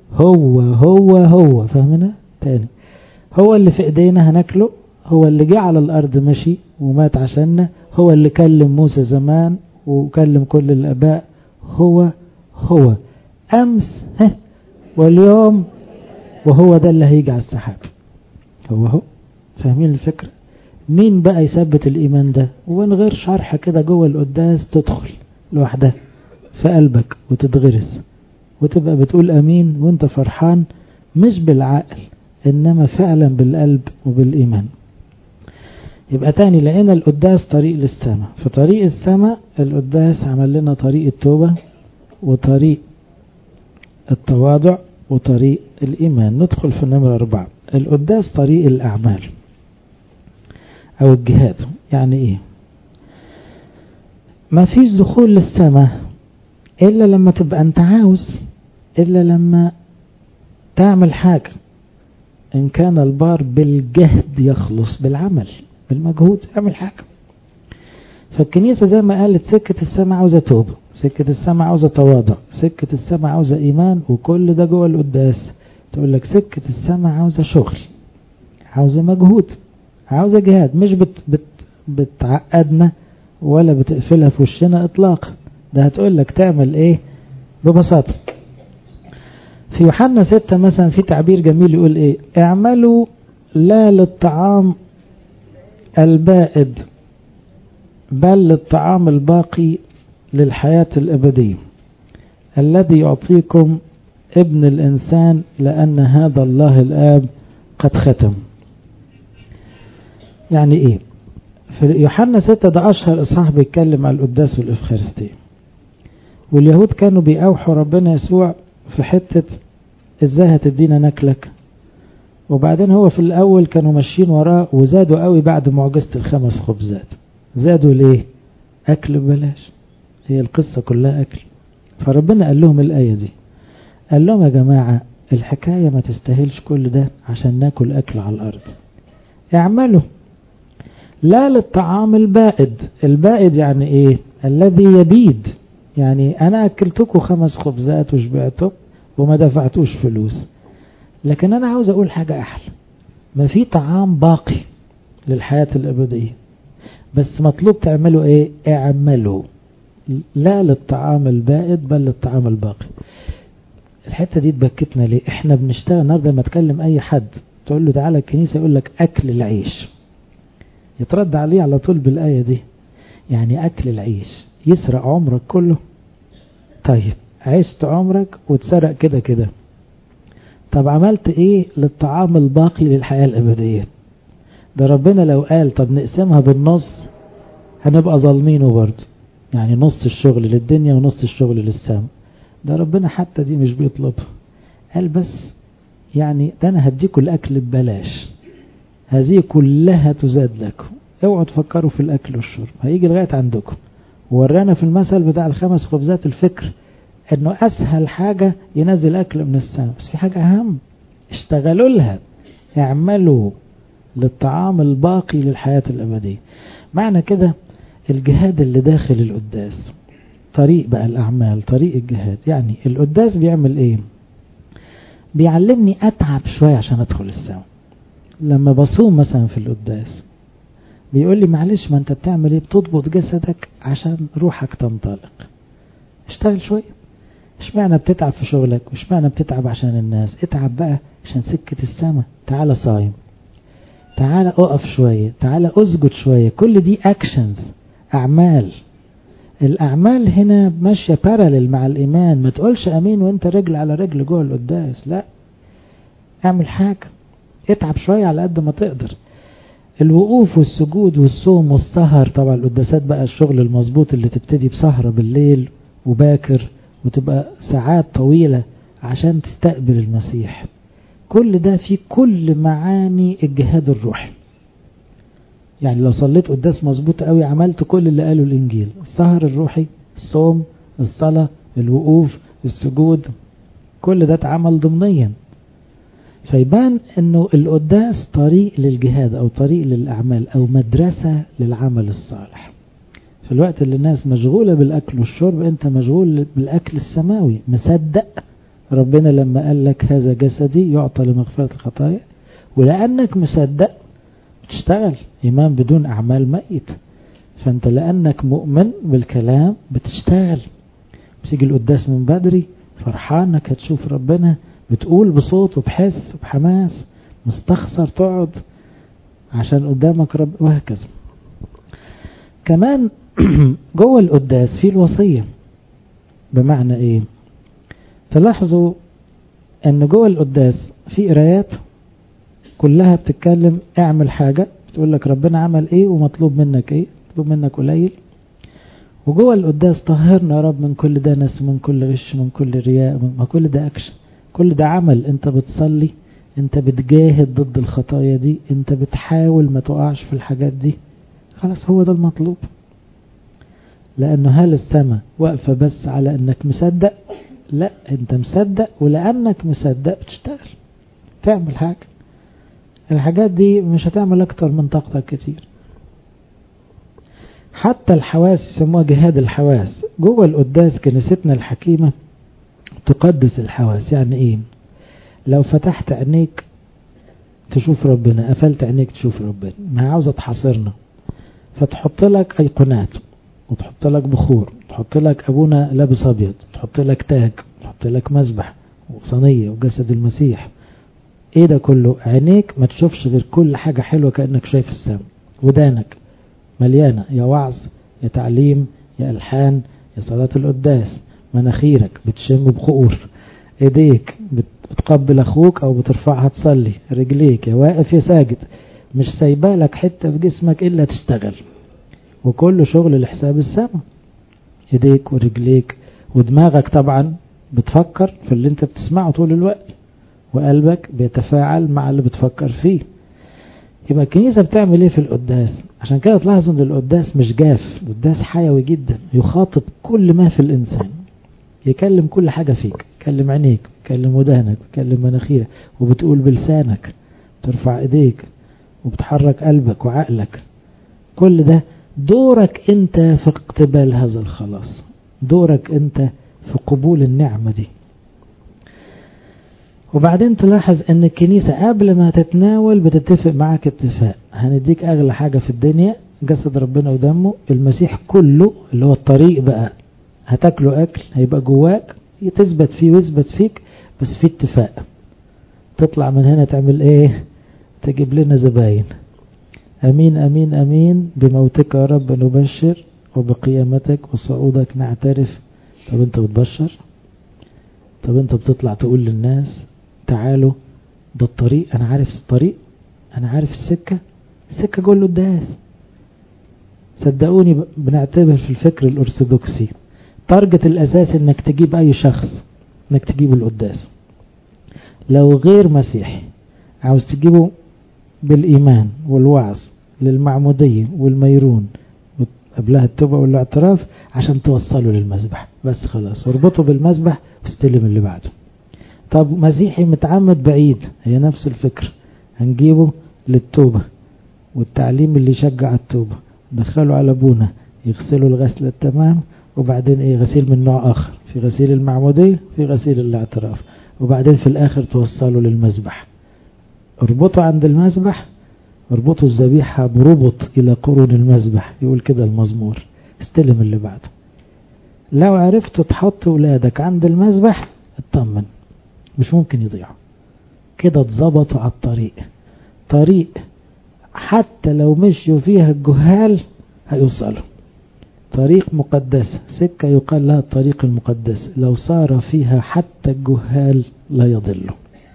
فاهمنا تاني؟ هو اللي في ايدينا هناكله، هو اللي جه على الارض مشي ومات عشاننا، هو اللي كلم موسى زمان وكلم كل الاباء، هو امس واليوم، وهو ده اللي هيجي على السحاب. هو فاهمين الفكرة؟ مين بقى يثبت الإيمان ده؟ ومن غير شرح كده جوه القداس تدخل لوحدها في قلبك وتتغرس وتبقى بتقول أمين وانت فرحان، مش بالعقل إنما فعلا بالقلب وبالإيمان. يبقى تاني لقينا القداس طريق للسماء. في طريق السماء القداس عمل لنا طريق التوبة وطريق التواضع وطريق الإيمان. ندخل في نمرة 4، القداس طريق الأعمال أو الجهاد. يعني إيه؟ ما فيش دخول للسماء إلا لما تبقى أنت عاوز، إلا لما تعمل حاجة. إن كان البار بالجهد يخلص، بالعمل بالمجهود اعمل حاجة. فالكنيسة زي ما قالت سكة السماء عاوزة توبة، سكة السماء عاوزة تواضع، سكة السماء عاوزة إيمان، وكل ده جوه القداس. تقول لك سكة السماء عاوزة شغل، عاوزة مجهود، عاوزة جهاد، مش بتعقدنا ولا بتقفلها في وشنا إطلاقا. ده هتقول لك تعمل إيه ببساطة. في يوحنا 6 مثلا في تعبير جميل يقول إيه؟ اعملوا لا للطعام البائد بل للطعام الباقي للحياة الأبدية الذي يعطيكم ابن الإنسان لأن هذا الله الآب قد ختم. يعني إيه؟ في يوحنا 6 ده أشهر إصحاح بيتكلم على القداس والإفخارستية، واليهود كانوا بيأوحوا ربنا يسوع في حتة إزاي هتدينا ناكلك. وبعدين هو في الأول كانوا ماشيين وراه وزادوا قوي بعد معجزة ال5 خبزات. زادوا ليه؟ أكل ببلاش، هي القصة كلها أكل. فربنا قال لهم الآية دي، قال لهم يا جماعة الحكاية ما تستاهلش كل ده عشان ناكل أكل على الأرض. اعملوا لا للطعام البائد. البائد يعني إيه؟ الذي يبيد. يعني أنا أكلتكم 5 خبزات وشبعتم وما دفعتوش فلوس، لكن أنا عاوز أقول حاجة أحلى. ما في طعام باقي للحياة الأبدية، بس مطلوب تعملوا إيه؟ اعملوا لا للطعام البائد بل للطعام الباقي. الحتة دي تبكتنا ليه؟ احنا بنشتغل النهارده لما اتكلم اي حد تقول له تعالى الكنيسة يقول لك أكل العيش، يترد عليه على طول بالآية دي. يعني أكل العيش يسرق عمرك كله؟ طيب عشت عمرك وتسرق كده كده، طب عملت ايه للطعام الباقي للحياة الأبدية؟ ده ربنا لو قال طب نقسمها بالنص هنبقى ظالمينه برضه، يعني نص الشغل للدنيا ونص الشغل للسماء. ده ربنا حتى دي مش بيطلبها، قال بس يعني ده انا هديكوا الاكل ببلاش، هذه كلها تزاد لكم، اوعوا تفكروا في الاكل والشرب، هيجي لغاية عندكم. ورانا في المثل بتاع ال5 خبزات الفكر انه اسهل حاجة ينزل اكل من السماء، بس في حاجة اهم، اشتغلوا لها، اعملوا للطعام الباقي للحياة الابدية. معنى كده الجهاد اللي داخل القداس طريق بقى الاعمال، طريق الجهاد. يعني القداس بيعمل ايه؟ بيعلمني اتعب شوية عشان ادخل السماء. لما بصوم مثلا في القداس بيقول لي معلش ما انت بتعمل ايه؟ بتضبط جسدك عشان روحك تنطلق، اشتغل شوية. اشمعنى بتتعب في شغلك واشمعنى بتتعب عشان الناس؟ اتعب بقى عشان سكة السماء. تعالى صايم، تعالى اقف شوية، تعالى اسجد شوية، كل دي اكشنز، اعمال. الاعمال هنا ماشية باراليل مع الايمان. ما تقولش امين وانت رجل على رجل جوه القداس، لا، اعمل حاجة، اتعب شوية على قد ما تقدر. الوقوف والسجود والصوم والسهر، طبعا القداسات بقى الشغل المظبوط اللي تبتدي بسهرة بالليل وباكر وتبقى ساعات طويلة عشان تستقبل المسيح، كل ده في كل معاني الجهاد الروحي. يعني لو صليت قداس مظبوط قوي عملت كل اللي قاله الانجيل، السهر الروحي، الصوم، الصلاة، الوقوف، السجود، كل ده اتعمل ضمنيا. فيبان انه القداس طريق للجهاد او طريق للاعمال او مدرسة للعمل الصالح. في الوقت اللي الناس مشغولة بالاكل والشرب انت مشغول بالاكل السماوي، مصدق ربنا لما قال لك هذا جسدي يعطى لمغفرة الخطايا، ولانك مصدق بتشتغل. ايمان بدون اعمال ميت. فانت لانك مؤمن بالكلام بتشتغل، بتيجي القداس من بدري فرحان انك هتشوف ربنا، بتقول بصوت وبحس وبحماس، مستخسر تقعد عشان قدامك رب، وهكذا. كمان جوه القداس في الوصية. بمعنى ايه؟ تلاحظوا ان جوه القداس في قرايات كلها بتتكلم اعمل حاجة، بتقول لك ربنا عمل ايه ومطلوب منك ايه، مطلوب منك قليل. وجوه القداس طهرنا يا رب من كل دنس، من كل غش، من كل رياء، ما كل ده اكشن، كل ده عمل. انت بتصلي، انت بتجاهد ضد الخطايا دي، انت بتحاول ما تقعش في الحاجات دي. خلاص هو ده المطلوب. لانه هل السماء واقفة بس على انك مصدق؟ لا، انت مصدق، ولانك مصدق بتشتغل تعمل حاجة. الحاجات دي مش هتعمل اكتر من طاقتك كتير. حتى الحواس يسموها جهاد الحواس. جوه القداس كنيستنا الحكيمة تقدس الحواس. يعني ايه؟ لو فتحت عينيك تشوف ربنا، قفلت عينيك تشوف ربنا، ما عاوزة تحاصرنا، فتحط لك ايقونات وتحط لك بخور، تحط لك ابونا لابس ابيض، تحط لك تاج، تحط لك مذبح وصينية وجسد المسيح. ايه ده كله؟ عينيك ما تشوفش غير كل حاجة حلوة كأنك شايف السماء. ودانك مليانة يا وعظ يا تعليم يا الحان يا صلاة القداس. مناخيرك بتشم بخور. ايديك بتقبل اخوك او بترفعها تصلي. رجليك يا واقف يا ساجد، مش سايبالك حتة في جسمك الا تشتغل، وكله شغل لحساب السماء. ايديك ورجليك ودماغك طبعا بتفكر في اللي انت بتسمعه طول الوقت، وقلبك بيتفاعل مع اللي بتفكر فيه. يبقى الكنيسة بتعمل ايه في القداس؟ عشان كده تلاحظوا ان القداس مش جاف، القداس حيوي جدا، يخاطب كل ما في الانسان، يكلم كل حاجة فيك، يكلم عينيك، يكلم ودانك، يكلم مناخيرك، وبتقول بلسانك، ترفع ايديك، وبتحرك قلبك وعقلك. كل ده دورك انت في اقتبال هذا الخلاص، دورك انت في قبول النعمة دي. وبعدين تلاحظ ان الكنيسة قبل ما تتناول بتتفق معاك اتفاق، هنديك اغلى حاجة في الدنيا جسد ربنا ودمه، المسيح كله اللي هو الطريق بقى، هتاكله اكل هيبقى جواك تثبت فيه ويثبت فيك، بس في اتفاق. تطلع من هنا تعمل ايه؟ تجيب لنا زباين. أمين أمين أمين بموتك يا رب نبشر وبقيامتك وصعودك نعترف. طب انت بتبشر؟ طب انت بتطلع تقول للناس تعالوا ده الطريق، انا عارف الطريق، انا عارف السكة جوه القداس. صدقوني بنعتبر في الفكر الأرثوذكسي تارجت الأساس انك تجيب اي شخص انك تجيبه القداس. لو غير مسيحي عاوز تجيبه بالإيمان والوعظ للمعمودية والميرون قبلها التوبة والاعتراف عشان توصله للمذبح بس خلاص، واربطه بالمذبح واستلم اللي بعده. طب مسيحي متعمد بعيد، هي نفس الفكر، هنجيبه للتوبة والتعليم اللي يشجع التوبة، دخله على ابونا يغسله الغسل التمام، وبعدين ايه غسيل من نوع اخر، في غسيل المعمودية في غسيل الاعتراف، وبعدين في الاخر توصله للمذبح. اربطه عند المذبح، اربطوا الذبيحة بربط إلى قرون المذبح، يقول كده المزمور، استلم اللي بعده. لو عرفت تحط ولادك عند المذبح اطمن مش ممكن يضيعوا كده، اتظبطوا على الطريق. طريق حتى لو مشوا فيها الجهال هيوصلوا، طريق مقدسة، سكة يقال لها الطريق المقدس، لو صار فيها حتى الجهال لا يضلوا.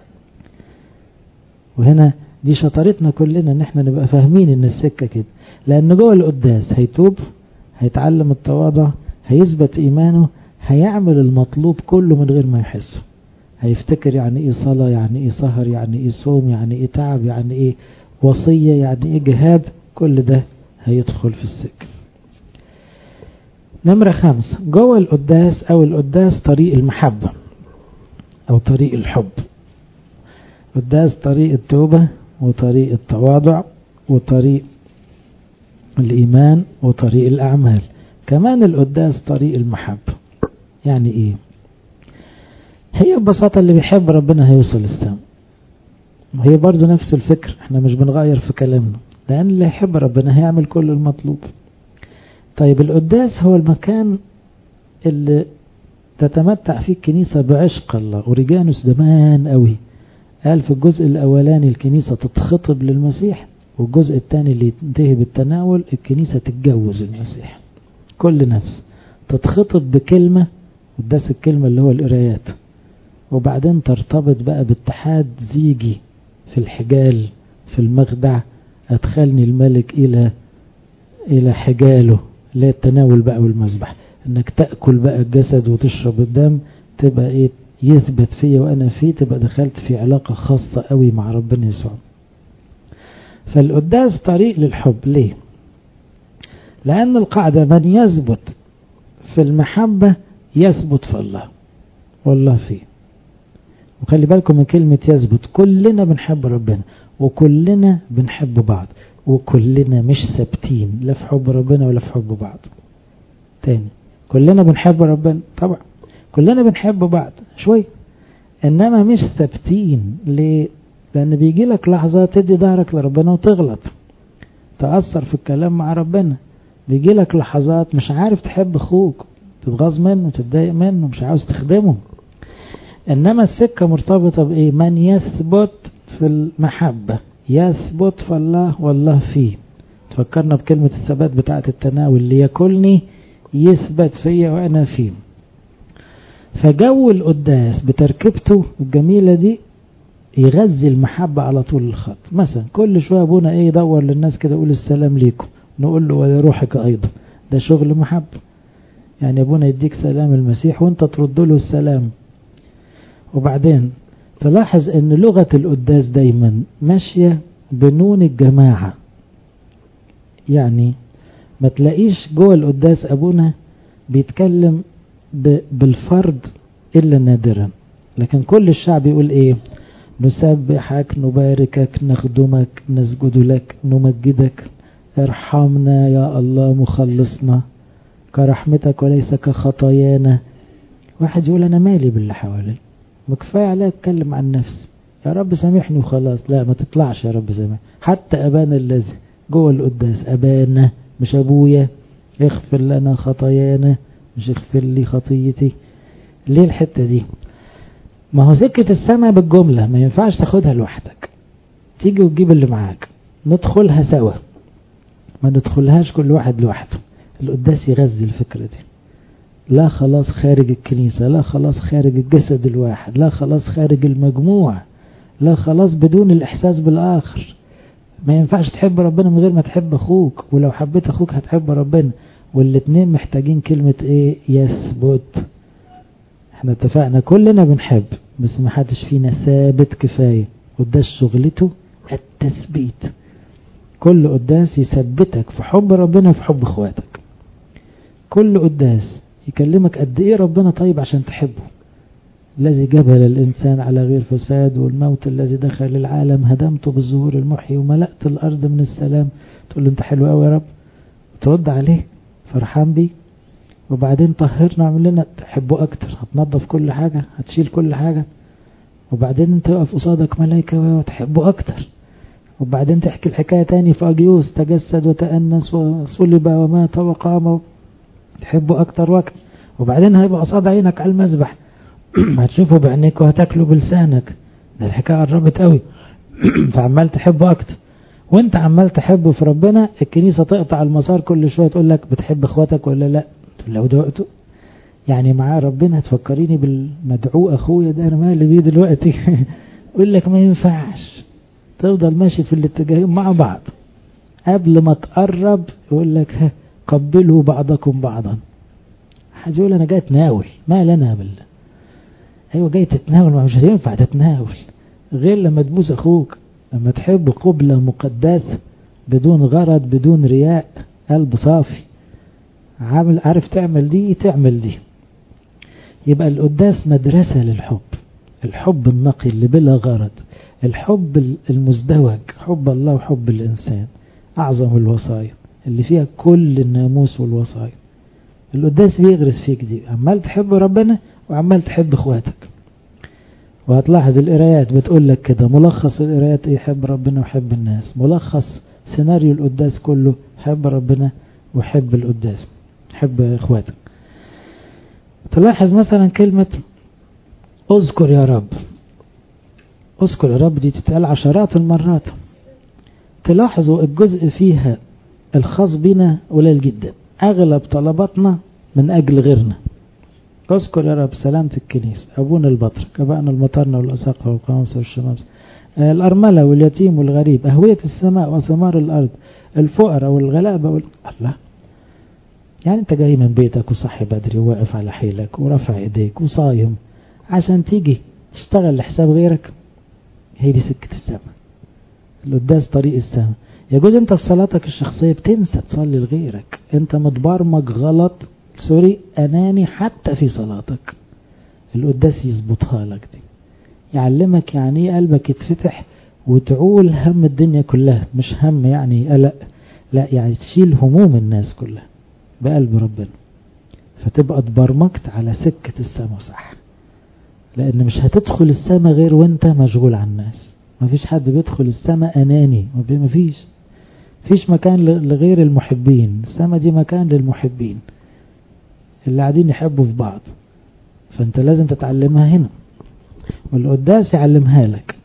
وهنا دي شطارتنا كلنا ان احنا نبقى فاهمين ان السكة كده، لان جوه القداس هيتوب، هيتعلم التواضع، هيثبت ايمانه، هيعمل المطلوب كله من غير ما يحسه، هيفتكر يعني ايه صلاة، يعني ايه سهر، يعني ايه صوم، يعني ايه تعب، يعني ايه وصية، يعني ايه جهاد، كل ده هيدخل في السكة. نمرة 5 جوه القداس او القداس طريق المحبة او طريق الحب. قداس طريق التوبة وطريق التواضع وطريق الإيمان وطريق الأعمال. كمان القداس طريق المحبة. يعني إيه؟ هي ببساطة اللي بيحب ربنا هيوصل السماء. وهي برضو نفس الفكر، احنا مش بنغير في كلامنا، لأن اللي يحب ربنا هيعمل كل المطلوب. طيب القداس هو المكان اللي تتمتع فيه الكنيسة بعشق الله. أوريجانوس زمان قوي قال في الجزء الأولاني الكنيسة تتخطب للمسيح، والجزء الثاني اللي ينتهي بالتناول الكنيسة تتجوز المسيح. كل نفس تتخطب بكلمة، قداس الكلمة اللي هو القرايات، وبعدين ترتبط بقى باتحاد زيجي في الحجال في المخدع، أدخلني الملك إلى حجاله اللي هي التناول بقى والمذبح، انك تأكل بقى الجسد وتشرب الدم، تبقى ايه يثبت فيه وانا فيه، تبقى دخلت في علاقة خاصة قوي مع ربنا يسوع. فالقداس طريق للحب. ليه؟ لأن القاعدة من يثبت في المحبة يثبت في الله والله فيه. وخلي بالكم من كلمة يثبت، كلنا بنحب ربنا وكلنا بنحب بعض، وكلنا مش ثابتين لا في حب ربنا ولا في حب بعض. تاني، كلنا بنحب ربنا طبعا، كلنا بنحب بعض شوي، انما مش ثابتين. ليه؟ لان بيجي لك لحظة تدي ظهرك لربنا وتغلط، تأثر في الكلام مع ربنا. بيجي لك لحظات مش عارف تحب اخوك، تتغاظ منه، تتضايق منه، مش عاوز تخدمه. انما السكة مرتبطة بايه؟ من يثبت في المحبة يثبت في الله والله فيه. تفكرنا بكلمة الثبات بتاعة التناول، ليكلني يثبت فيه وانا فيه. فجو القداس بتركيبته الجميلة دي يغذي المحبة على طول الخط. مثلا كل شوية ابونا ايه يدور للناس كده يقول السلام ليكم، نقول له ولروحك ايضا، ده شغل محبة. يعني ابونا يديك سلام المسيح وانت ترد له السلام. وبعدين تلاحظ ان لغة القداس دايما ماشية بنون الجماعة، يعني ما تلاقيش جوه القداس ابونا بيتكلم بالفرد الا نادرا، لكن كل الشعب يقول ايه؟ نسبحك، نباركك، نخدمك، نسجد لك، نمجدك، ارحمنا يا الله مخلصنا، كرحمتك وليس كخطايانا. واحد يقول انا مالي باللي حوالي، مكفاية عليا اتكلم عن نفسي، يا رب سامحني وخلاص. لا، ما تطلعش يا رب سامح. حتى ابانا الذي جوه القداس، ابانا مش ابويا، اغفر لنا خطايانا مش اغفر لي خطيتي. ليه الحتة دي؟ ما هو سكة السماء بالجملة ما ينفعش تاخدها لوحدك، تيجي وتجيب اللي معاك، ندخلها سوا، ما ندخلهاش كل واحد لوحده. القداس يغذي الفكرة دي. لا خلاص خارج الكنيسة، لا خلاص خارج الجسد الواحد، لا خلاص خارج المجموع، لا خلاص بدون الإحساس بالآخر. ما ينفعش تحب ربنا من غير ما تحب أخوك، ولو حبيت أخوك هتحب ربنا. والاتنين محتاجين كلمة ايه؟ يثبت. احنا اتفقنا كلنا بنحب، بس ما حدش فينا ثابت كفاية، قداس شغلته التثبيت. كل قداس يثبتك في حب ربنا وفي حب اخواتك. كل قداس يكلمك قد ايه ربنا طيب عشان تحبه. الذي جبل الإنسان على غير فساد، والموت الذي دخل العالم هدمته بالظهور المحيي، وملأت الأرض من السلام. تقول له انت حلو قوي يا رب، ترد عليه فرحان بيه. وبعدين طهرنا، عمل لنا تحبه أكتر، هتنظف كل حاجة، هتشيل كل حاجة. وبعدين انت يقف قصادك ملائكة وتحبه أكتر. وبعدين تحكي الحكاية تاني في أجيوس، تجسد وتأنس وصلب ومات وقام، تحبه أكتر وأكتر. وبعدين هيبقى قصاد عينك على المذبح، هتشوفه بعينيك وهتاكله بلسانك. ده الحكاية قربت قوي. فعمال تحبه أكتر. وانت عمال تحبه في ربنا، الكنيسة تقطع المسار كل شوية تقول لك بتحب اخواتك ولا لا؟ تقول له ده وقته يعني معاه ربنا. تفكريني بالمدعو اخويا ده، انا مالي بيه دلوقتي. يقول لك ما ينفعش تفضل ماشي في الاتجاهين مع بعض. قبل ما تقرب يقول لك قبلوا بعضكم بعضا. حد يقول انا جاي اتناول، ما لنا بالله. ايوه جاي تتناول، ما مش هينفع تتناول غير لما تبوس اخوك، لما تحب قبلة مقدسة بدون غرض بدون رياء، قلب صافي، عارف تعمل دي تعمل دي. يبقى القداس مدرسة للحب، الحب النقي اللي بلا غرض، الحب المزدوج، حب الله وحب الإنسان، أعظم الوصايا اللي فيها كل الناموس والوصايا. القداس بيغرس فيك دي، عمال تحب ربنا وعمال تحب اخواتك. وهتلاحظ القرايات بتقول لك كده، ملخص القرايات ايه؟ حب ربنا وحب الناس. ملخص سيناريو القداس كله حب ربنا وحب القداس، حب اخواتك. تلاحظ مثلا كلمة اذكر يا رب، اذكر يا رب دي تتقال عشرات المرات. تلاحظوا الجزء فيها الخاص بنا قليل جدا، اغلب طلباتنا من اجل غيرنا. اذكر يا رب سلامة الكنيسة، ابونا البطرك، ابائنا المطرنا والاساقفة والقوامسة والشمامسة، الارملة واليتيم والغريب، اهوية السماء وثمار الارض، الفقراء والغلابة الله. يعني انت جاي من بيتك وصحي بدري وواقف على حيلك ورفع ايديك وصايم عشان تيجي تشتغل لحساب غيرك؟ هي دي سكة السماء. القداس طريق السماء. يجوز انت في صلاتك الشخصية بتنسى تصلي لغيرك، انت متبرمج غلط، سوري اناني حتى في صلاتك. القداس يظبطها لك دي، يعلمك يعني ايه قلبك يتفتح وتعول هم الدنيا كلها، مش هم يعني قلق، لا يعني تشيل هموم الناس كلها بقلب ربنا، فتبقى اتبرمجت على سكة السماء صح. لان مش هتدخل السماء غير وانت مشغول عن الناس. مفيش حد بيدخل السماء اناني، مفيش مكان لغير المحبين. السماء دي مكان للمحبين اللي قاعدين يحبوا في بعض. فانت لازم تتعلمها هنا، والقداس يعلمها لك.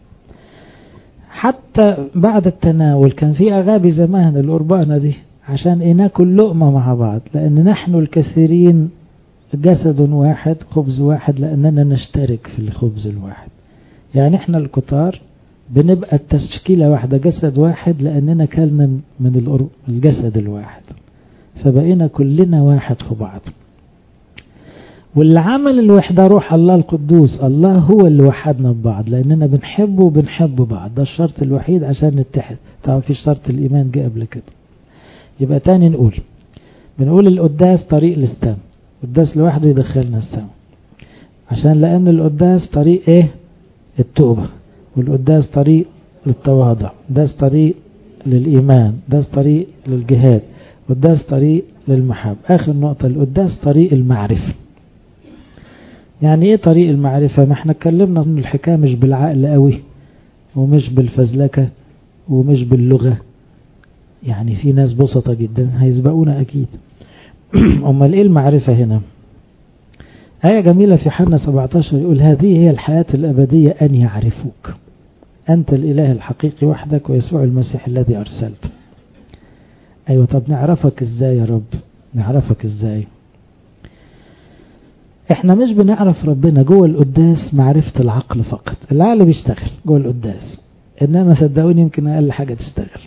حتى بعد التناول كان في اغابي زمان القربانة دي عشان ايه؟ ناكل لقمة مع بعض، لان نحن الكثيرين جسد واحد خبز واحد، لاننا نشترك في الخبز الواحد. يعني احنا الكتار بنبقى التشكيلة واحدة، جسد واحد، لاننا كلنا من الجسد الواحد، فبقينا كلنا واحد في بعض. واللي عمل الوحدة روح الله القدوس، الله هو اللي وحدنا ببعض، لاننا بنحبه وبنحب بعض. ده الشرط الوحيد عشان نتحد. طبعا في شرط الايمان جاء قبل كده. يبقى تاني بنقول القداس طريق للسماء. القداس لوحده يدخلنا السماء، عشان لان القداس طريق ايه؟ التوبة. والقداس طريق للتواضع، قداس طريق للإيمان، قداس طريق للجهاد، قداس طريق للمحبة. آخر نقطة، القداس طريق المعرفة. يعني ايه طريق المعرفة؟ ما احنا اتكلمنا ان الحكاية مش بالعقل قوي، ومش بالفزلكة، ومش باللغة. يعني في ناس بسطة جدا هيسبقونا اكيد. امال ايه المعرفة هنا؟ آية جميلة في يوحنا 17 يقول هذه هي الحياة الأبدية أن يعرفوك أنت الإله الحقيقي وحدك ويسوع المسيح الذي أرسلته. أيوة، طب نعرفك إزاي يا رب؟ نعرفك إزاي؟ إحنا مش بنعرف ربنا جوه القداس معرفة العقل فقط، العقل بيشتغل جوه القداس، إنما صدقوني يمكن أقل حاجة تشتغل.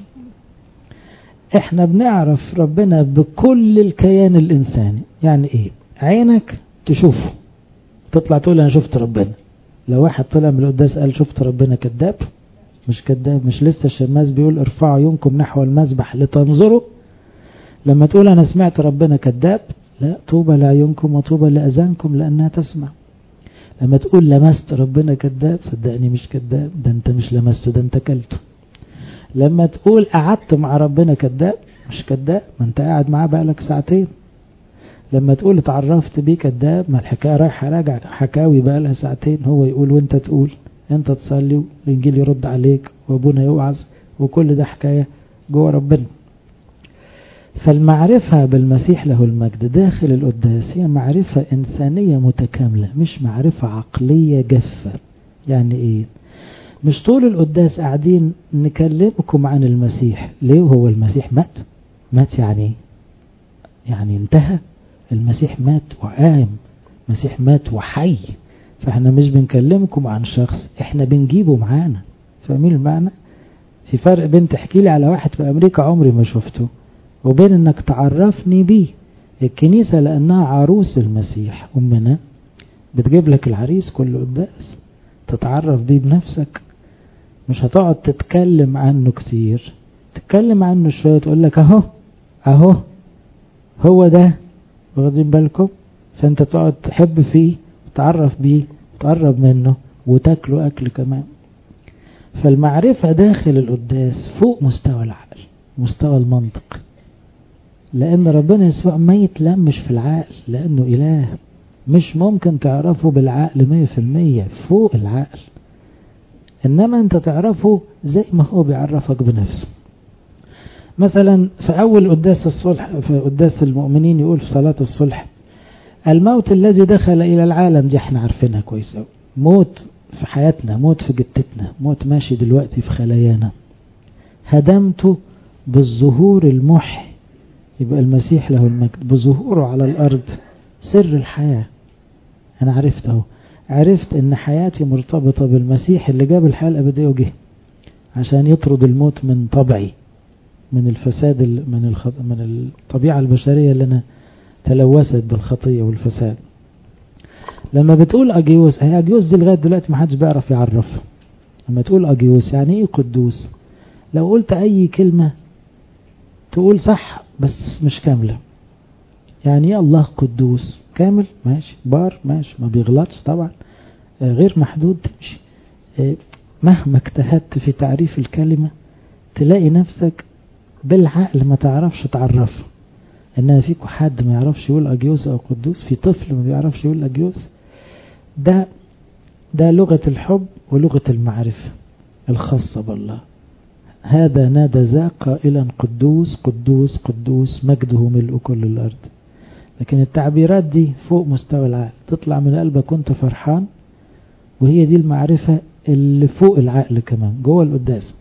إحنا بنعرف ربنا بكل الكيان الإنساني. يعني إيه؟ عينك تشوفه تطلع تقول أنا شفت ربنا. لو واحد طلع من القداس قال شفت ربنا، كذاب؟ مش كذاب. مش لسه الشماس بيقول ارفعوا عيونكم نحو المسبح لتنظروا؟ لما تقول أنا سمعت ربنا، كذاب؟ لا، طوبى لعيونكم وطوبى لأذانكم لأنها تسمع. لما تقول لمست ربنا، كذاب؟ صدقني مش كذاب، ده انت مش لمسته، ده انت كلته. لما تقول قعدت مع ربنا، كذاب؟ مش كذاب، ما انت قاعد معاه بقالك ساعتين. لما تقول اتعرفت بيه، كذاب، ما الحكاية رايحة راجع حكاوي بقالها ساعتين، هو يقول وانت تقول، انت تصلي والانجيل يرد عليك وابونا يوعظ، وكل ده حكاية جوه ربنا. فالمعرفة بالمسيح له المجد داخل القداس هي معرفة إنسانية متكاملة، مش معرفة عقلية جافة. يعني إيه؟ مش طول القداس قاعدين نكلمكم عن المسيح. ليه؟ هو المسيح مات؟ مات يعني انتهى؟ المسيح مات وقام، المسيح مات وحي. فاحنا مش بنكلمكم عن شخص، احنا بنجيبه معانا. فاهمين المعنى؟ في فرق بين تحكي لي على واحد في أمريكا عمري ما شفته، وبين انك تعرفني بيه. الكنيسة لأنها عروس المسيح أمنا بتجيب لك العريس كل قداس تتعرف بيه بنفسك. مش هتقعد تتكلم عنه كتير، تتكلم عنه شوية تقول لك اهو هو ده، واخدين بالكم؟ فانت تقعد تحب فيه وتعرف بيه وتقرب منه وتاكله أكل كمان. فالمعرفة داخل القداس فوق مستوى العقل، مستوى المنطق، لأن ربنا يسوع ما يتلمش في العقل، لأنه إله. مش ممكن تعرفه بالعقل 100%، فوق العقل. إنما أنت تعرفه زي ما هو بيعرفك بنفسه. مثلا في أول قداس الصلح، في قداس المؤمنين يقول في صلاة الصلح الموت الذي دخل إلى العالم، دي احنا عارفينها كويس أوي. موت في حياتنا، موت في جتتنا، موت ماشي دلوقتي في خلايانا، هدمته بالظهور المحي. يبقى المسيح له المجد بظهوره على الأرض سر الحياة. أنا عرفت أن حياتي مرتبطة بالمسيح اللي جاب الحياة الأبدية وجه عشان يطرد الموت من طبعي، من الفساد، من الطبيعة البشرية اللي أنا تلوثت بالخطية والفساد. لما بتقول أجيوس، هي أجيوس دي لغاية دلوقتي ما حدش بيعرف يعرفها. لما تقول أجيوس يعني إيه قدوس؟ لو قلت أي كلمة تقول صح بس مش كاملة. يعني ايه الله قدوس؟ كامل ماشي، بار ماشي، ما بيغلطش طبعا، غير محدود تمشي. مهما اجتهدت في تعريف الكلمة تلاقي نفسك بالعقل ما تعرفش تعرفه. انما فيكم حد ما يعرفش يقول أجيوس او قدوس؟ في طفل ما بيعرفش يقول أجيوس؟ ده لغة الحب ولغة المعرفة الخاصة بالله. هذا نادى ذا قائلا قدوس قدوس قدوس مجده ملء كل الأرض. لكن التعبيرات دي فوق مستوى العقل، تطلع من قلبك وانت فرحان، وهي دي المعرفة اللي فوق العقل كمان جوه القداس.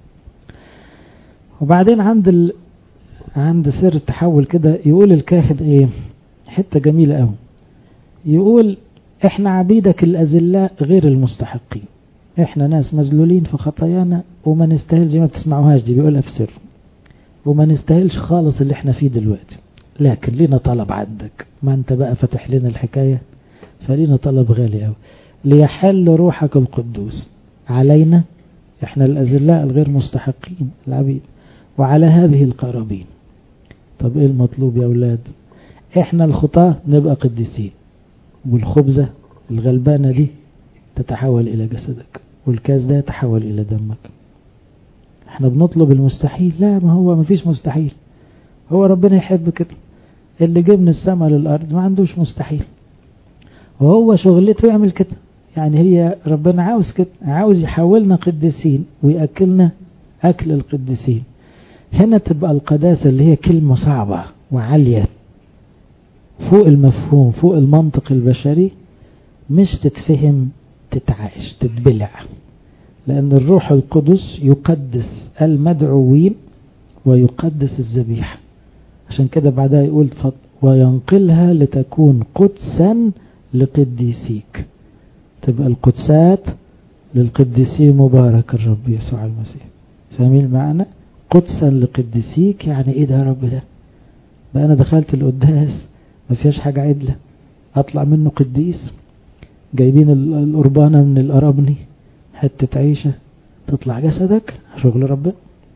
وبعدين عند سر التحول كده يقول الكاهن ايه؟ حتة جميلة قوي. يقول احنا عبيدك الأذلاء غير المستحقين، احنا ناس مذلولين في خطايانا وما نستاهلش، ما بتسمعوهاش دي بيقولها في سر، وما نستاهلش خالص اللي احنا فيه دلوقتي، لكن لينا طلب عندك. ما انت بقى فتح لنا الحكاية، فلينا طلب غالي قوي. ليحل روحك القدوس علينا، احنا الأذلاء الغير مستحقين العبيد، وعلى هذه القرابين. طب ايه المطلوب يا اولاد؟ احنا الخطاة نبقى قديسين، والخبزة الغلبانة دي تتحول الى جسدك، والكاس ده يتحول الى دمك. احنا بنطلب المستحيل؟ لا، ما هو ما فيش مستحيل، هو ربنا يحب كده. اللي جه من السماء للأرض ما عندوش مستحيل، وهو شغلته يعمل كده. يعني هي ربنا عاوز كده، عاوز يحولنا قديسين ويأكلنا أكل القديسين. هنا تبقى القداسة اللي هي كلمة صعبة وعالية فوق المفهوم، فوق المنطق البشري، مش تتفهم، تتعايش، تتبلع. لأن الروح القدس يقدس المدعوين ويقدس الذبيحة. عشان كده بعدها يقول وينقلها لتكون قدسا لقديسيك. تبقى القدسات للقديسين مبارك الرب يسوع المسيح. فاهمين المعنى؟ قدسا لقديسيك يعني ايه ده يا رب ده؟ بقى انا دخلت القداس ما فيهاش حاجة عدلة اطلع منه قديس. جايبين القربانة من القرابني حتة عيشة تطلع جسدك شغل ربنا.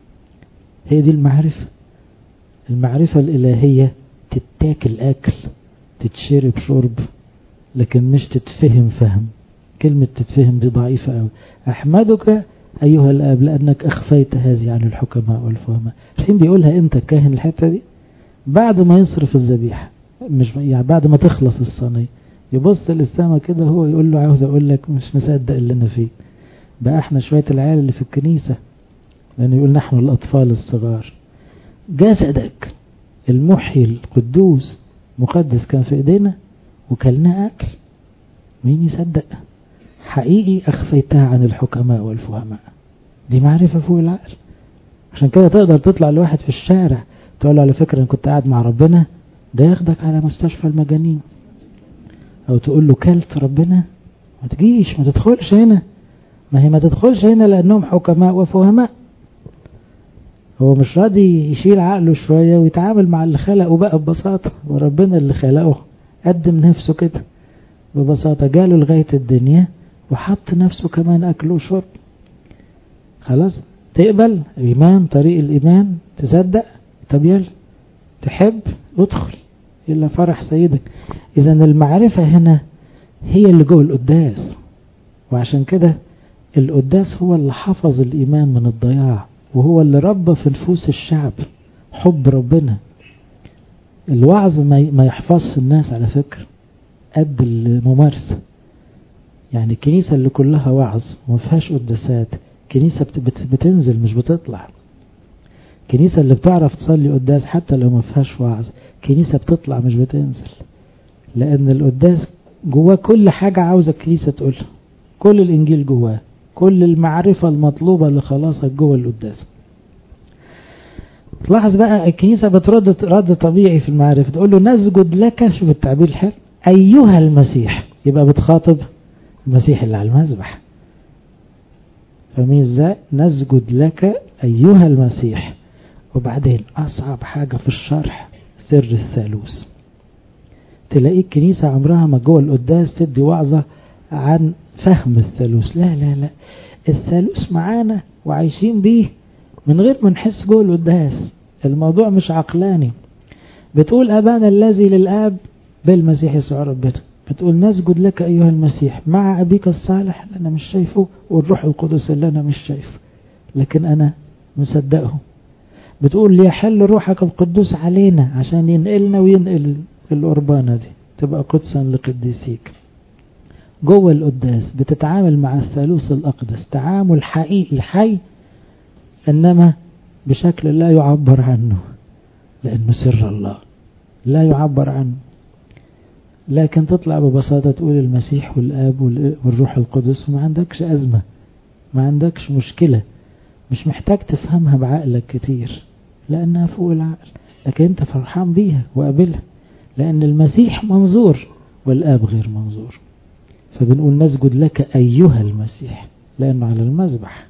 هي دي المعرفة. المعرفة الإلهية تتاكل أكل تتشرب شرب لكن مش تتفهم فهم. كلمة تتفهم دي ضعيفة أوي. أحمدك أيها الآب لأنك أخفيت هذه عن الحكماء والفهماء. عارفين بيقولها إمتى الكاهن الحتة دي؟ بعد ما يصرف الذبيحة، مش يعني بعد ما تخلص الصينية يبص للسما كده هو يقول له عاوز أقول لك مش مصدق اللي أنا فيه. بقى احنا شوية العيال اللي في الكنيسة لأنه يقول نحن الأطفال الصغار. جسدك المحيي القدوس مقدس كان في ايدينا وكلنا أكل. مين يصدق؟ حقيقي أخفيتها عن الحكماء والفهماء. دي معرفة فوق العقل. عشان كده تقدر تطلع لواحد في الشارع تقول له على فكرة أنا كنت قاعد مع ربنا، ده ياخدك على مستشفى المجانين. أو تقول له كلت ربنا، ما تجيش ما تدخلش هنا. ما هي ما تدخلش هنا لأنهم حكماء وفهماء. هو مش راضي يشيل عقله شوية ويتعامل مع اللي خلقه بقى ببساطة. وربنا اللي خلقه قدم نفسه كده ببساطة، جاله لغاية الدنيا وحط نفسه كمان أكل وشرب. خلاص تقبل إيمان، طريق الإيمان، تصدق، طب يلا تحب ادخل إلا فرح سيدك. إذا المعرفة هنا هي اللي جوه القداس. وعشان كده القداس هو اللي حفظ الإيمان من الضياع، وهو اللي ربى في نفوس الشعب حب ربنا. الوعظ ما يحفظش الناس على فكرة قد الممارسة. يعني الكنيسة اللي كلها وعظ وما فيهاش قداسات كنيسة بتنزل مش بتطلع. كنيسة اللي بتعرف تصلي قداس حتى لو ما فيهاش وعظ كنيسة بتطلع مش بتنزل. لأن القداس جواه كل حاجة عاوزة الكنيسة تقولها، كل الإنجيل جواه، كل المعرفة المطلوبة لخلاصك جوه القداس. تلاحظ بقى الكنيسة بترد رد طبيعي في المعرفة، تقول له نسجد لك، شوف التعبير الحلو، أيها المسيح. يبقى بتخاطب المسيح اللي على المذبح. فمين ازاي؟ نسجد لك أيها المسيح. وبعدين أصعب حاجة في الشرح سر الثالوث. تلاقي الكنيسة عمرها ما جوه القداس تدي وعظة عن فهم الثالوث. لا لا لا، الثالوث معانا وعايشين بيه من غير ما نحس جوه القداس. الموضوع مش عقلاني. بتقول أبانا الذي للآب بالمسيح يسوع ربنا. بتقول نسجد لك أيها المسيح مع أبيك الصالح اللي أنا مش شايفه والروح القدس اللي أنا مش شايفه لكن أنا مصدقه. بتقول ليحل روحك القدوس علينا عشان ينقلنا وينقل القربانة دي تبقى قدسا لقديسيك. جوه القداس بتتعامل مع الثالوث الأقدس تعامل حقيقي حي، إنما بشكل لا يعبر عنه لأنه سر الله لا يعبر عنه. لكن تطلع ببساطة تقول المسيح والآب والروح القدس وما عندكش أزمة، ما عندكش مشكلة، مش محتاج تفهمها بعقلك كتير لأنها فوق العقل، لكن أنت فرحان بيها وقابلها لأن المسيح منظور والآب غير منظور. فبنقول نسجد لك أيها المسيح لأنه على المذبح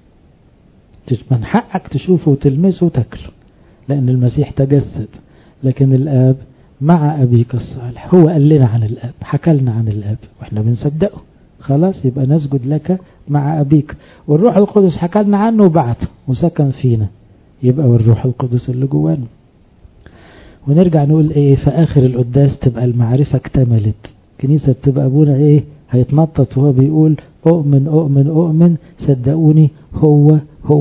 من حقك تشوفه وتلمسه وتاكله لأن المسيح تجسد. لكن الآب مع أبيك الصالح هو قال لنا عن الآب، حكى لنا عن الآب وإحنا بنصدقه. خلاص يبقى نسجد لك مع أبيك. والروح القدس حكى لنا عنه وبعته وسكن فينا، يبقى والروح القدس اللي جوانا. ونرجع نقول ايه في آخر القداس تبقى المعرفة اكتملت. كنيسة بتبقى أبونا ايه هيتنطط وهو بيقول أؤمن أؤمن أؤمن، صدقوني هو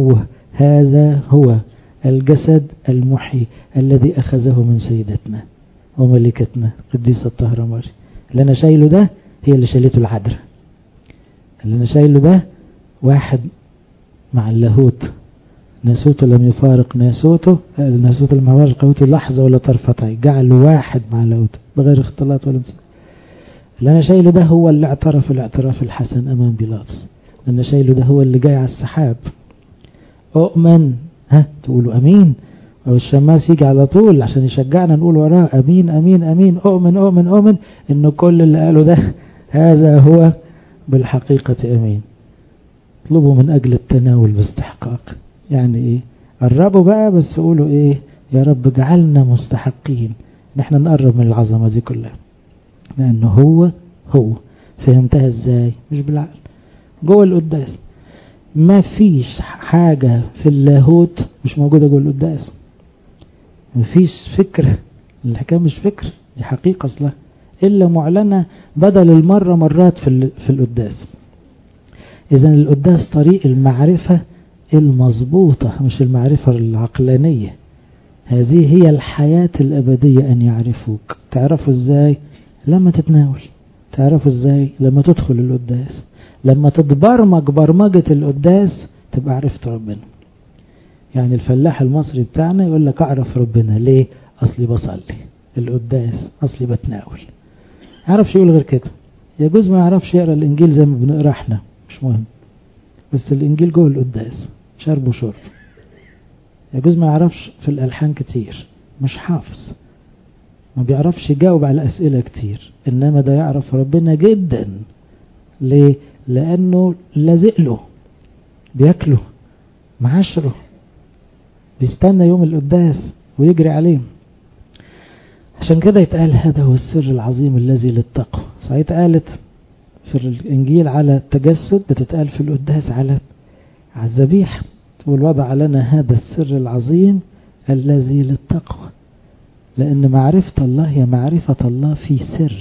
هذا هو الجسد المحيي الذي أخذه من سيدتنا وملكتنا قديسة الطاهرة مريم. اللي أنا شايله ده هي اللي شايلته العذراء. اللي أنا شايله ده واحد مع اللاهوت، ناسوته لم يفارق ناسوته، ناسوته لم يفارق قوته لحظة ولا طرفة عين، جعله واحد مع اللاهوت بغير اختلاط ولا مساواة. اللي أنا شايله ده هو اللي اعترف الاعتراف الحسن أمام بيلاطس، لأن شايله ده هو اللي جاي على السحاب. أؤمن، تقولوا أمين، أو الشماس يجي على طول عشان يشجعنا نقول وراه أمين أمين أمين، أؤمن أؤمن أؤمن إن كل اللي قاله ده هذا هو بالحقيقة أمين. اطلبوا من أجل التناول باستحقاق. يعني إيه؟ قربوا بقى، بس قولوا إيه؟ يا رب اجعلنا مستحقين نحن نقرب من العظمة دي كلها، لأنه هو فهمتها إزاي؟ مش بالعقل. جوه القداس ما فيش حاجة في اللاهوت مش موجودة جوه القداس. ما فيش فكرة، الحكاية مش فكر، دي حقيقة أصلا، إلا معلنة بدل المرة مرات في القداس. إذن القداس طريق المعرفة المضبوطة، مش المعرفة العقلانية. هذه هي الحياة الأبدية، أن يعرفوك. تعرفوا إزاي؟ لما تتناول. تعرفوا إزاي؟ لما تدخل القداس، لما تتبرمج برمجة القداس تبقى عرفت ربنا. يعني الفلاح المصري بتاعنا يقول لك أعرف ربنا ليه؟ أصلي بصلي القداس، أصلي بتناول. يعرفش يقول غير كده. يجوز ما يعرفش يقرأ الإنجيل زي ما بنقرأ احنا، مش مهم، بس الإنجيل جوه القداس شرب وشرب. يجوز ما يعرفش في الألحان كتير، مش حافظ، ما بيعرفش يجاوب على أسئلة كتير، إنما ده يعرف ربنا جدا. ليه؟ لأنه لازق له، بياكله، معاشره، بيستنى يوم القداس ويجري عليه. عشان كده يتقال هذا هو السر العظيم الذي للتقوى. صحيح قالت في الإنجيل على التجسد، بتتقال في القداس على الذبيحة. تقول وضع لنا هذا السر العظيم الذي للتقوى، لأن معرفة الله هي معرفة الله في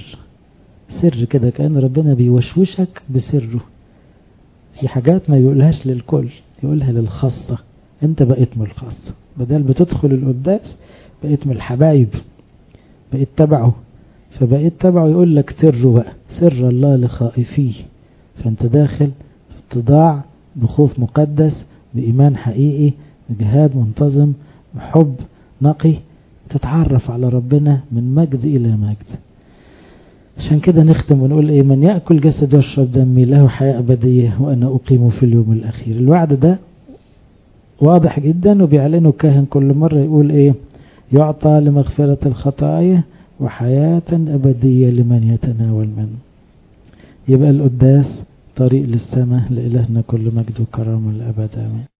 سر كده، كأن ربنا بيوشوشك بسره. في حاجات ما يقولهاش للكل، يقولها للخاصة. انت بقيت من الخاصة، بدل بتدخل القداس بقيت من الحبايب، بقيت تبعه. فبقيت تبعه يقول لك سره بقى، سر الله لخائفيه. فانت داخل في اتضاع، بخوف مقدس، بإيمان حقيقي، بجهاد منتظم، بحب نقي، تتعرف على ربنا من مجد إلى مجد. عشان كده نختم ونقول ايه؟ من يأكل جسد ويشرب دمي له حياة أبدية وأنا أقيم في اليوم الأخير. الوعد ده واضح جدا، وبيعلنه الكاهن كل مرة، يقول ايه؟ يعطى لمغفرة الخطايا وحياة أبدية لمن يتناول منه. يبقى القداس طريق للسماء. لإلهنا كل مجد وكرم الأبد، آمين.